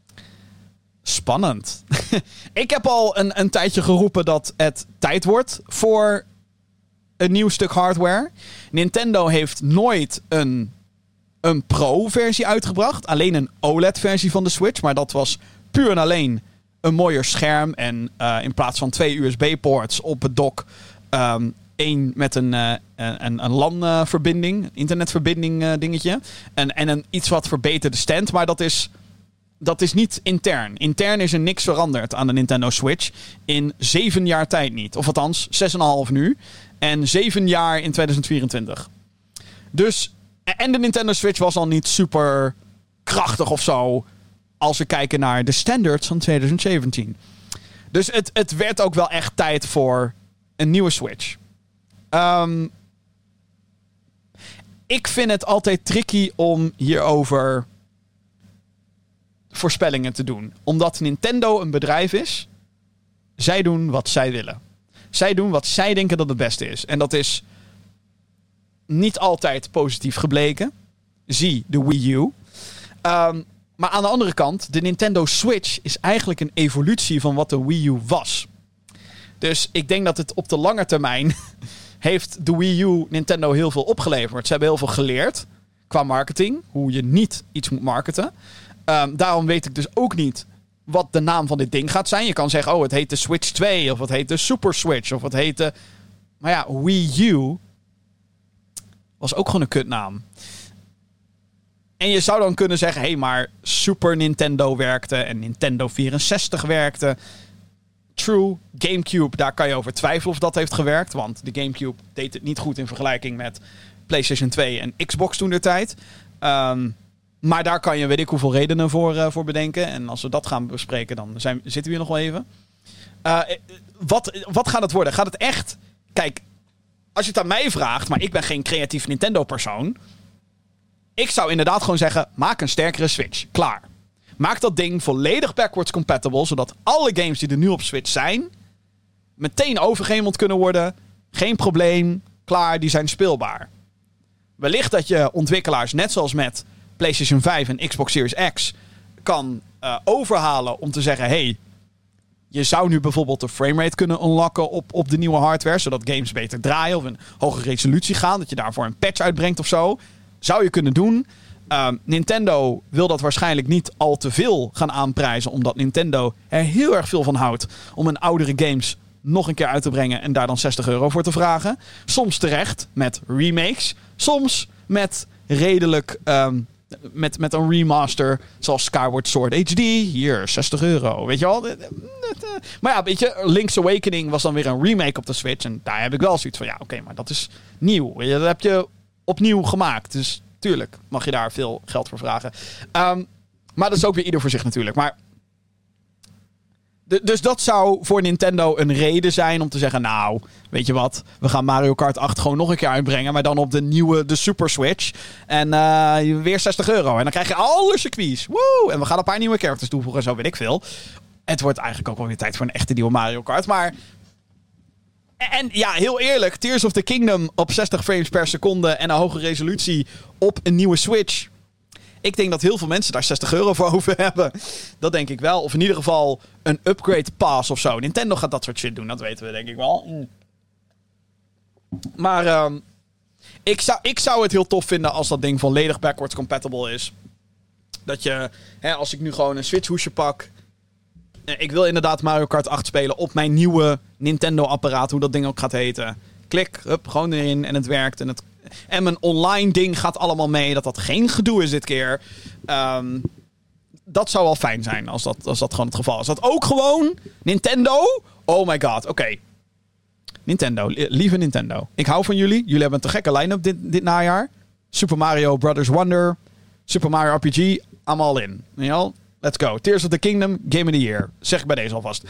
Spannend. Ik heb al een, een tijdje geroepen dat het tijd wordt voor een nieuw stuk hardware. Nintendo heeft nooit een, een Pro-versie uitgebracht. Alleen een O L E D-versie van de Switch. Maar dat was puur en alleen een mooier scherm. En uh, in plaats van twee U S B-ports op het dock... Um, één met een, uh, een, een LAN-verbinding. Uh, internetverbinding uh, dingetje. En, en een iets wat verbeterde stand. Maar dat is... Dat is niet intern. Intern is er niks veranderd aan de Nintendo Switch. In zeven jaar tijd niet. Of althans, zes en een half nu. En zeven jaar in tweeduizend vierentwintig. Dus... En de Nintendo Switch was al niet super krachtig of zo. Als we kijken naar de standards van tweeduizend zeventien. Dus het, het werd ook wel echt tijd voor een nieuwe Switch. Um, ik vind het altijd tricky om hierover voorspellingen te doen. Omdat Nintendo een bedrijf is. Zij doen wat zij willen. Zij doen wat zij denken dat het beste is. En dat is niet altijd positief gebleken. Zie de Wii U. Um, maar aan de andere kant, de Nintendo Switch is eigenlijk een evolutie van wat de Wii U was. Dus ik denk dat het op de lange termijn heeft de Wii U Nintendo heel veel opgeleverd. Ze hebben heel veel geleerd qua marketing. Hoe je niet iets moet marketen. Um, daarom weet ik dus ook niet wat de naam van dit ding gaat zijn. Je kan zeggen, oh, het heet de Switch twee. Of het heet de Super Switch. Of het heet de... Maar ja, Wii U was ook gewoon een kutnaam. En je zou dan kunnen zeggen, hé, hey, maar Super Nintendo werkte en Nintendo vierenzestig werkte. True, GameCube, daar kan je over twijfelen of dat heeft gewerkt. Want de GameCube deed het niet goed in vergelijking met PlayStation twee en Xbox toen der tijd. Um, maar daar kan je weet ik hoeveel redenen voor, uh, voor bedenken. En als we dat gaan bespreken, dan zijn, zitten we hier nog wel even. Uh, wat, wat gaat het worden? Gaat het echt... Kijk, als je het aan mij vraagt, maar ik ben geen creatief Nintendo-persoon. Ik zou inderdaad gewoon zeggen, maak een sterkere Switch. Klaar. Maak dat ding volledig backwards compatible, zodat alle games die er nu op Switch zijn, meteen overgehemeld kunnen worden. Geen probleem. Klaar, die zijn speelbaar. Wellicht dat je ontwikkelaars, net zoals met PlayStation vijf en Xbox Series X, kan uh, overhalen om te zeggen, hey, je zou nu bijvoorbeeld de framerate kunnen unlocken op, op de nieuwe hardware, zodat games beter draaien of in hoge resolutie gaan, dat je daarvoor een patch uitbrengt of zo. Zou je kunnen doen. Uh, Nintendo wil dat waarschijnlijk niet al te veel gaan aanprijzen, omdat Nintendo er heel erg veel van houdt om een oudere games nog een keer uit te brengen en daar dan zestig euro voor te vragen. Soms terecht met remakes. Soms met redelijk... Um, met, met een remaster zoals Skyward Sword H D. Hier, zestig euro. Weet je wel? Maar ja, weet je, Link's Awakening was dan weer een remake op de Switch. En daar heb ik wel zoiets van, ja, oké, okay, maar dat is nieuw. Dat heb je opnieuw gemaakt. Dus tuurlijk mag je daar veel geld voor vragen. Um, maar dat is ook weer ieder voor zich natuurlijk. Maar de, dus dat zou voor Nintendo een reden zijn om te zeggen, nou, weet je wat, we gaan Mario Kart acht gewoon nog een keer uitbrengen, maar dan op de nieuwe, de Super Switch. En uh, weer zestig euro. En dan krijg je alle circuits. Woe! En we gaan een paar nieuwe characters toevoegen, zo weet ik veel. Het wordt eigenlijk ook wel weer tijd voor een echte nieuwe Mario Kart. Maar... En ja, heel eerlijk, Tears of the Kingdom op zestig frames per seconde en een hoge resolutie op een nieuwe Switch. Ik denk dat heel veel mensen daar zestig euro voor over hebben. Dat denk ik wel. Of in ieder geval een upgrade pass of zo. Nintendo gaat dat soort shit doen. Dat weten we denk ik wel. Mm. Maar uh, ik, zou, ik zou het heel tof vinden als dat ding volledig backwards compatible is. Dat je, hè, als ik nu gewoon een Switch hoesje pak. Ik wil inderdaad Mario Kart acht spelen op mijn nieuwe Nintendo-apparaat. Hoe dat ding ook gaat heten. Klik, hup, gewoon erin en het werkt. En, het, en mijn online ding gaat allemaal mee. Dat dat geen gedoe is dit keer. Um, dat zou wel fijn zijn als dat, als dat gewoon het geval is. Dat ook gewoon Nintendo. Oh my god, oké. Okay. Nintendo, lieve Nintendo. Ik hou van jullie. Jullie hebben een te gekke line-up dit, dit najaar. Super Mario Brothers Wonder. Super Mario R P G. I'm all in. You know? Let's go. Tears of the Kingdom, Game of the Year. Zeg ik bij deze alvast.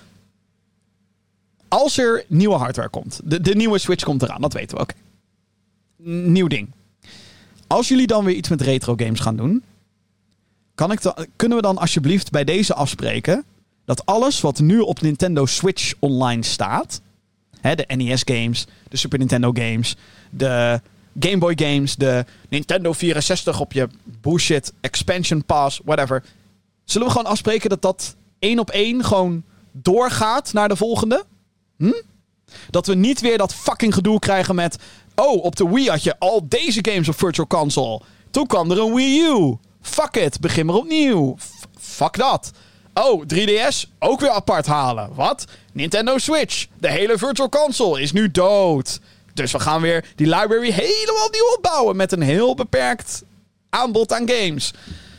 Als er nieuwe hardware komt. De, de nieuwe Switch komt eraan, dat weten we ook. Okay. Nieuw ding. Als jullie dan weer iets met retro games gaan doen. Kan ik dan, kunnen we dan alsjeblieft bij deze afspreken. Dat alles wat nu op Nintendo Switch online staat. Hè, de N E S games. De Super Nintendo games. De Game Boy games. De Nintendo vierenzestig op je bullshit expansion pass. Whatever. Zullen we gewoon afspreken dat dat één op één gewoon doorgaat naar de volgende? Hm? Dat we niet weer dat fucking gedoe krijgen met... Oh, op de Wii had je al deze games op Virtual Console. Toen kwam er een Wii U. Fuck it, begin maar opnieuw. F- fuck dat. Oh, drie D S, ook weer apart halen. Wat? Nintendo Switch. De hele Virtual Console is nu dood. Dus we gaan weer die library helemaal opnieuw opbouwen... met een heel beperkt aanbod aan games.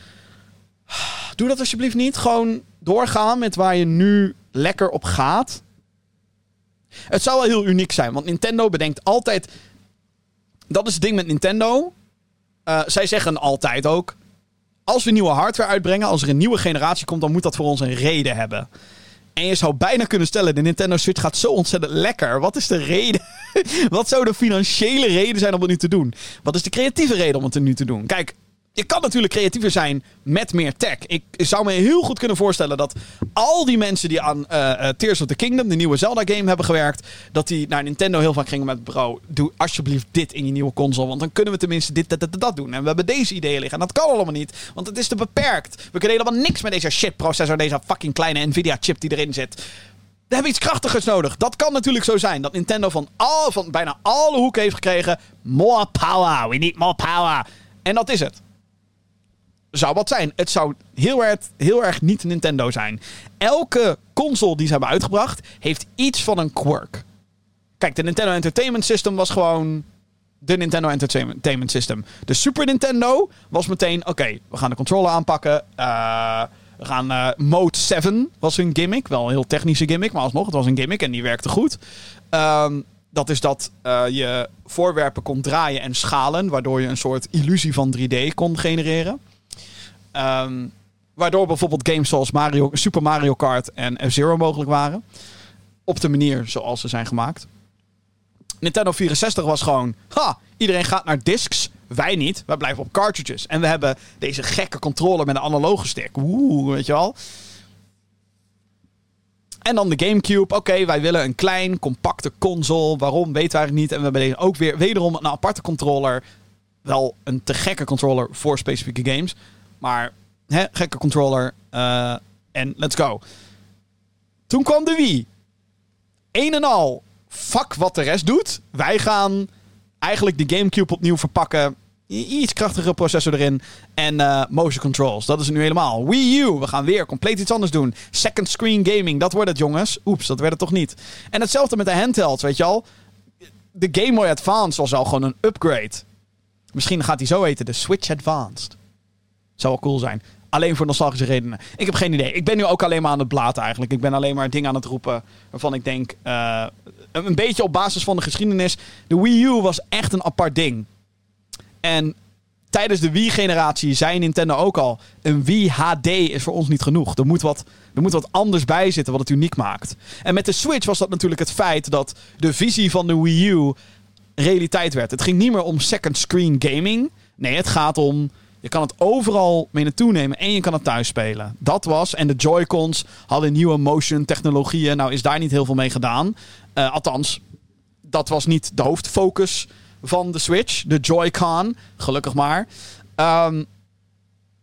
Doe dat alsjeblieft niet. Gewoon doorgaan met waar je nu lekker op gaat. Het zou wel heel uniek zijn. Want Nintendo bedenkt altijd... Dat is het ding met Nintendo. Uh, zij zeggen altijd ook... Als we nieuwe hardware uitbrengen... Als er een nieuwe generatie komt... Dan moet dat voor ons een reden hebben. En je zou bijna kunnen stellen... De Nintendo Switch gaat zo ontzettend lekker. Wat is de reden? Wat zou de financiële reden zijn om het nu te doen? Wat is de creatieve reden om het nu te doen? Kijk... Je kan natuurlijk creatiever zijn met meer tech. Ik zou me heel goed kunnen voorstellen dat al die mensen die aan uh, uh, Tears of the Kingdom, de nieuwe Zelda-game, hebben gewerkt, dat die naar Nintendo heel vaak gingen met... Bro, doe alsjeblieft dit in je nieuwe console, want dan kunnen we tenminste dit, dat, dat, dat doen. En we hebben deze ideeën liggen. En dat kan allemaal niet, want het is te beperkt. We kunnen helemaal niks met deze shit-processor, deze fucking kleine Nvidia-chip die erin zit. We hebben iets krachtigers nodig. Dat kan natuurlijk zo zijn. Dat Nintendo van, al, van bijna alle hoeken heeft gekregen... More power. We need more power. En dat is het. Zou wat zijn. Het zou heel erg, heel erg niet Nintendo zijn. Elke console die ze hebben uitgebracht... heeft iets van een quirk. Kijk, de Nintendo Entertainment System was gewoon... de Nintendo Entertainment System. De Super Nintendo was meteen... Oké, okay, we gaan de controller aanpakken. Uh, we gaan... Uh, Mode zeven was hun gimmick. Wel een heel technische gimmick, maar alsnog, het was een gimmick en die werkte goed. Um, dat is dat uh, je voorwerpen kon draaien en schalen... waardoor je een soort illusie van drie D kon genereren. Um, waardoor bijvoorbeeld games zoals Mario, Super Mario Kart en F-Zero mogelijk waren. Op de manier zoals ze zijn gemaakt. Nintendo vierenzestig was gewoon... Ha, iedereen gaat naar discs. Wij niet. Wij blijven op cartridges. En we hebben deze gekke controller met een analoge stick. Oeh, weet je wel. En dan de GameCube. Oké, okay, wij willen een klein, compacte console. Waarom, weten we eigenlijk niet. En we hebben deze ook weer wederom een aparte controller. Wel een te gekke controller voor specifieke games... Maar, hè, gekke controller. Uh, en let's go. Toen kwam de Wii. Een en al. Fuck wat de rest doet. Wij gaan eigenlijk de GameCube opnieuw verpakken. Iets krachtigere processor erin. En uh, motion controls. Dat is het nu helemaal. Wii U. We gaan weer compleet iets anders doen. Second screen gaming. Dat wordt het, jongens. Oeps, dat werd het toch niet. En hetzelfde met de handhelds, weet je al. De Game Boy Advance was al gewoon een upgrade. Misschien gaat hij zo heten. De Switch Advanced. Zou wel cool zijn. Alleen voor nostalgische redenen. Ik heb geen idee. Ik ben nu ook alleen maar aan het blaten eigenlijk. Ik ben alleen maar dingen aan het roepen waarvan ik denk... Uh, een beetje op basis van de geschiedenis. De Wii U was echt een apart ding. En tijdens de Wii-generatie zei Nintendo ook al... Een Wii H D is voor ons niet genoeg. Er moet wat, er moet wat anders bij zitten wat het uniek maakt. En met de Switch was dat natuurlijk het feit dat de visie van de Wii U realiteit werd. Het ging niet meer om second screen gaming. Nee, het gaat om... Je kan het overal mee naartoe nemen en je kan het thuis spelen. Dat was. En de Joy-Cons hadden nieuwe motion technologieën. Nou is daar niet heel veel mee gedaan. Uh, althans, dat was niet de hoofdfocus van de Switch. De Joy-Con. Gelukkig maar. Um,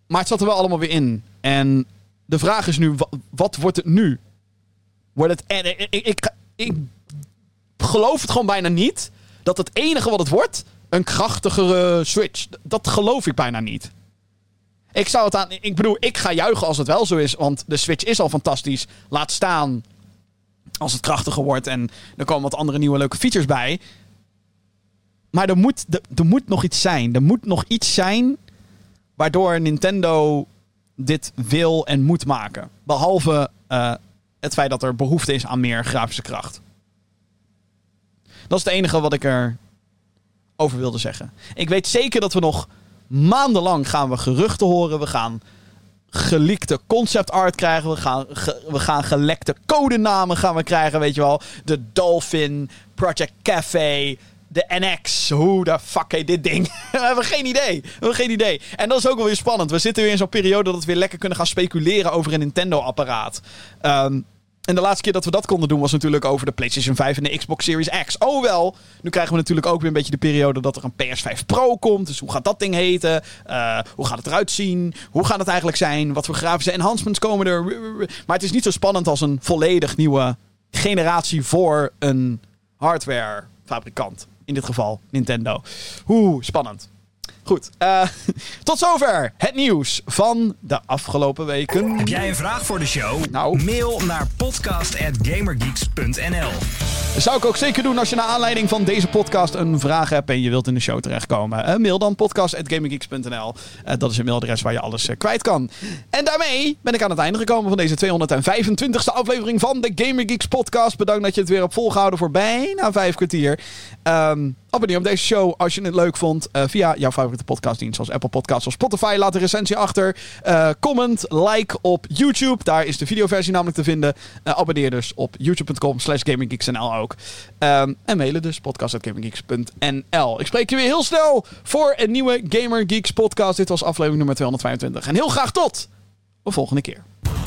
Maar het zat er wel allemaal weer in. En de vraag is nu, wat, wat wordt het nu? Wordt het... En, ik, ik, ik, ik geloof het gewoon bijna niet. Dat het enige wat het wordt, een krachtigere Switch. Dat geloof ik bijna niet. Ik zou het aan... Ik bedoel, ik ga juichen als het wel zo is. Want de Switch is al fantastisch. Laat staan als het krachtiger wordt. En er komen wat andere nieuwe leuke features bij. Maar er moet, er, er moet nog iets zijn. Er moet nog iets zijn waardoor Nintendo dit wil en moet maken. Behalve uh, het feit dat er behoefte is aan meer grafische kracht. Dat is het enige wat ik er over wilde zeggen. Ik weet zeker dat we nog maandenlang gaan we geruchten horen. We gaan geleakte concept art krijgen. We gaan, ge, we gaan gelekte codenamen gaan we krijgen, weet je wel. De Dolphin, Project Café, de N X. Hoe de fuck heet dit ding? We hebben geen idee. We hebben geen idee. En dat is ook wel weer spannend. We zitten weer in zo'n periode dat we weer lekker kunnen gaan speculeren over een Nintendo-apparaat. Um, En de laatste keer dat we dat konden doen was natuurlijk over de PlayStation vijf en de Xbox Series X. Oh wel, nu krijgen we natuurlijk ook weer een beetje de periode dat er een P S vijf Pro komt. Dus hoe gaat dat ding heten? Uh, hoe gaat het eruit zien? Hoe gaat het eigenlijk zijn? Wat voor grafische enhancements komen er? Maar het is niet zo spannend als een volledig nieuwe generatie voor een hardwarefabrikant. In dit geval Nintendo. Oeh, spannend. Goed, uh, tot zover het nieuws van de afgelopen weken. Heb jij een vraag voor de show? Nou. Mail naar podcast at gamergeeks punt n l. Dat zou ik ook zeker doen als je naar aanleiding van deze podcast een vraag hebt en je wilt in de show terechtkomen. Uh, mail dan podcast at gamergeeks punt n l. Uh, dat is een mailadres waar je alles uh, kwijt kan. En daarmee ben ik aan het einde gekomen van deze tweehonderdvijfentwintigste aflevering van de Gamergeeks podcast. Bedankt dat je het weer hebt volgehouden voor bijna vijf kwartier. Um, abonneer op deze show als je het leuk vond uh, via jouw favoriete podcastdienst zoals Apple Podcasts of Spotify. Laat een recensie achter. Uh, comment, like op YouTube. Daar is de videoversie namelijk te vinden. Uh, abonneer dus op youtube punt com slash gamergeeksnl ook. Um, en mailen dus podcast at gamergeeks punt n l. Ik spreek je weer heel snel voor een nieuwe Gamergeeks podcast. Dit was aflevering nummer tweehonderdvijfentwintig. En heel graag tot de volgende keer.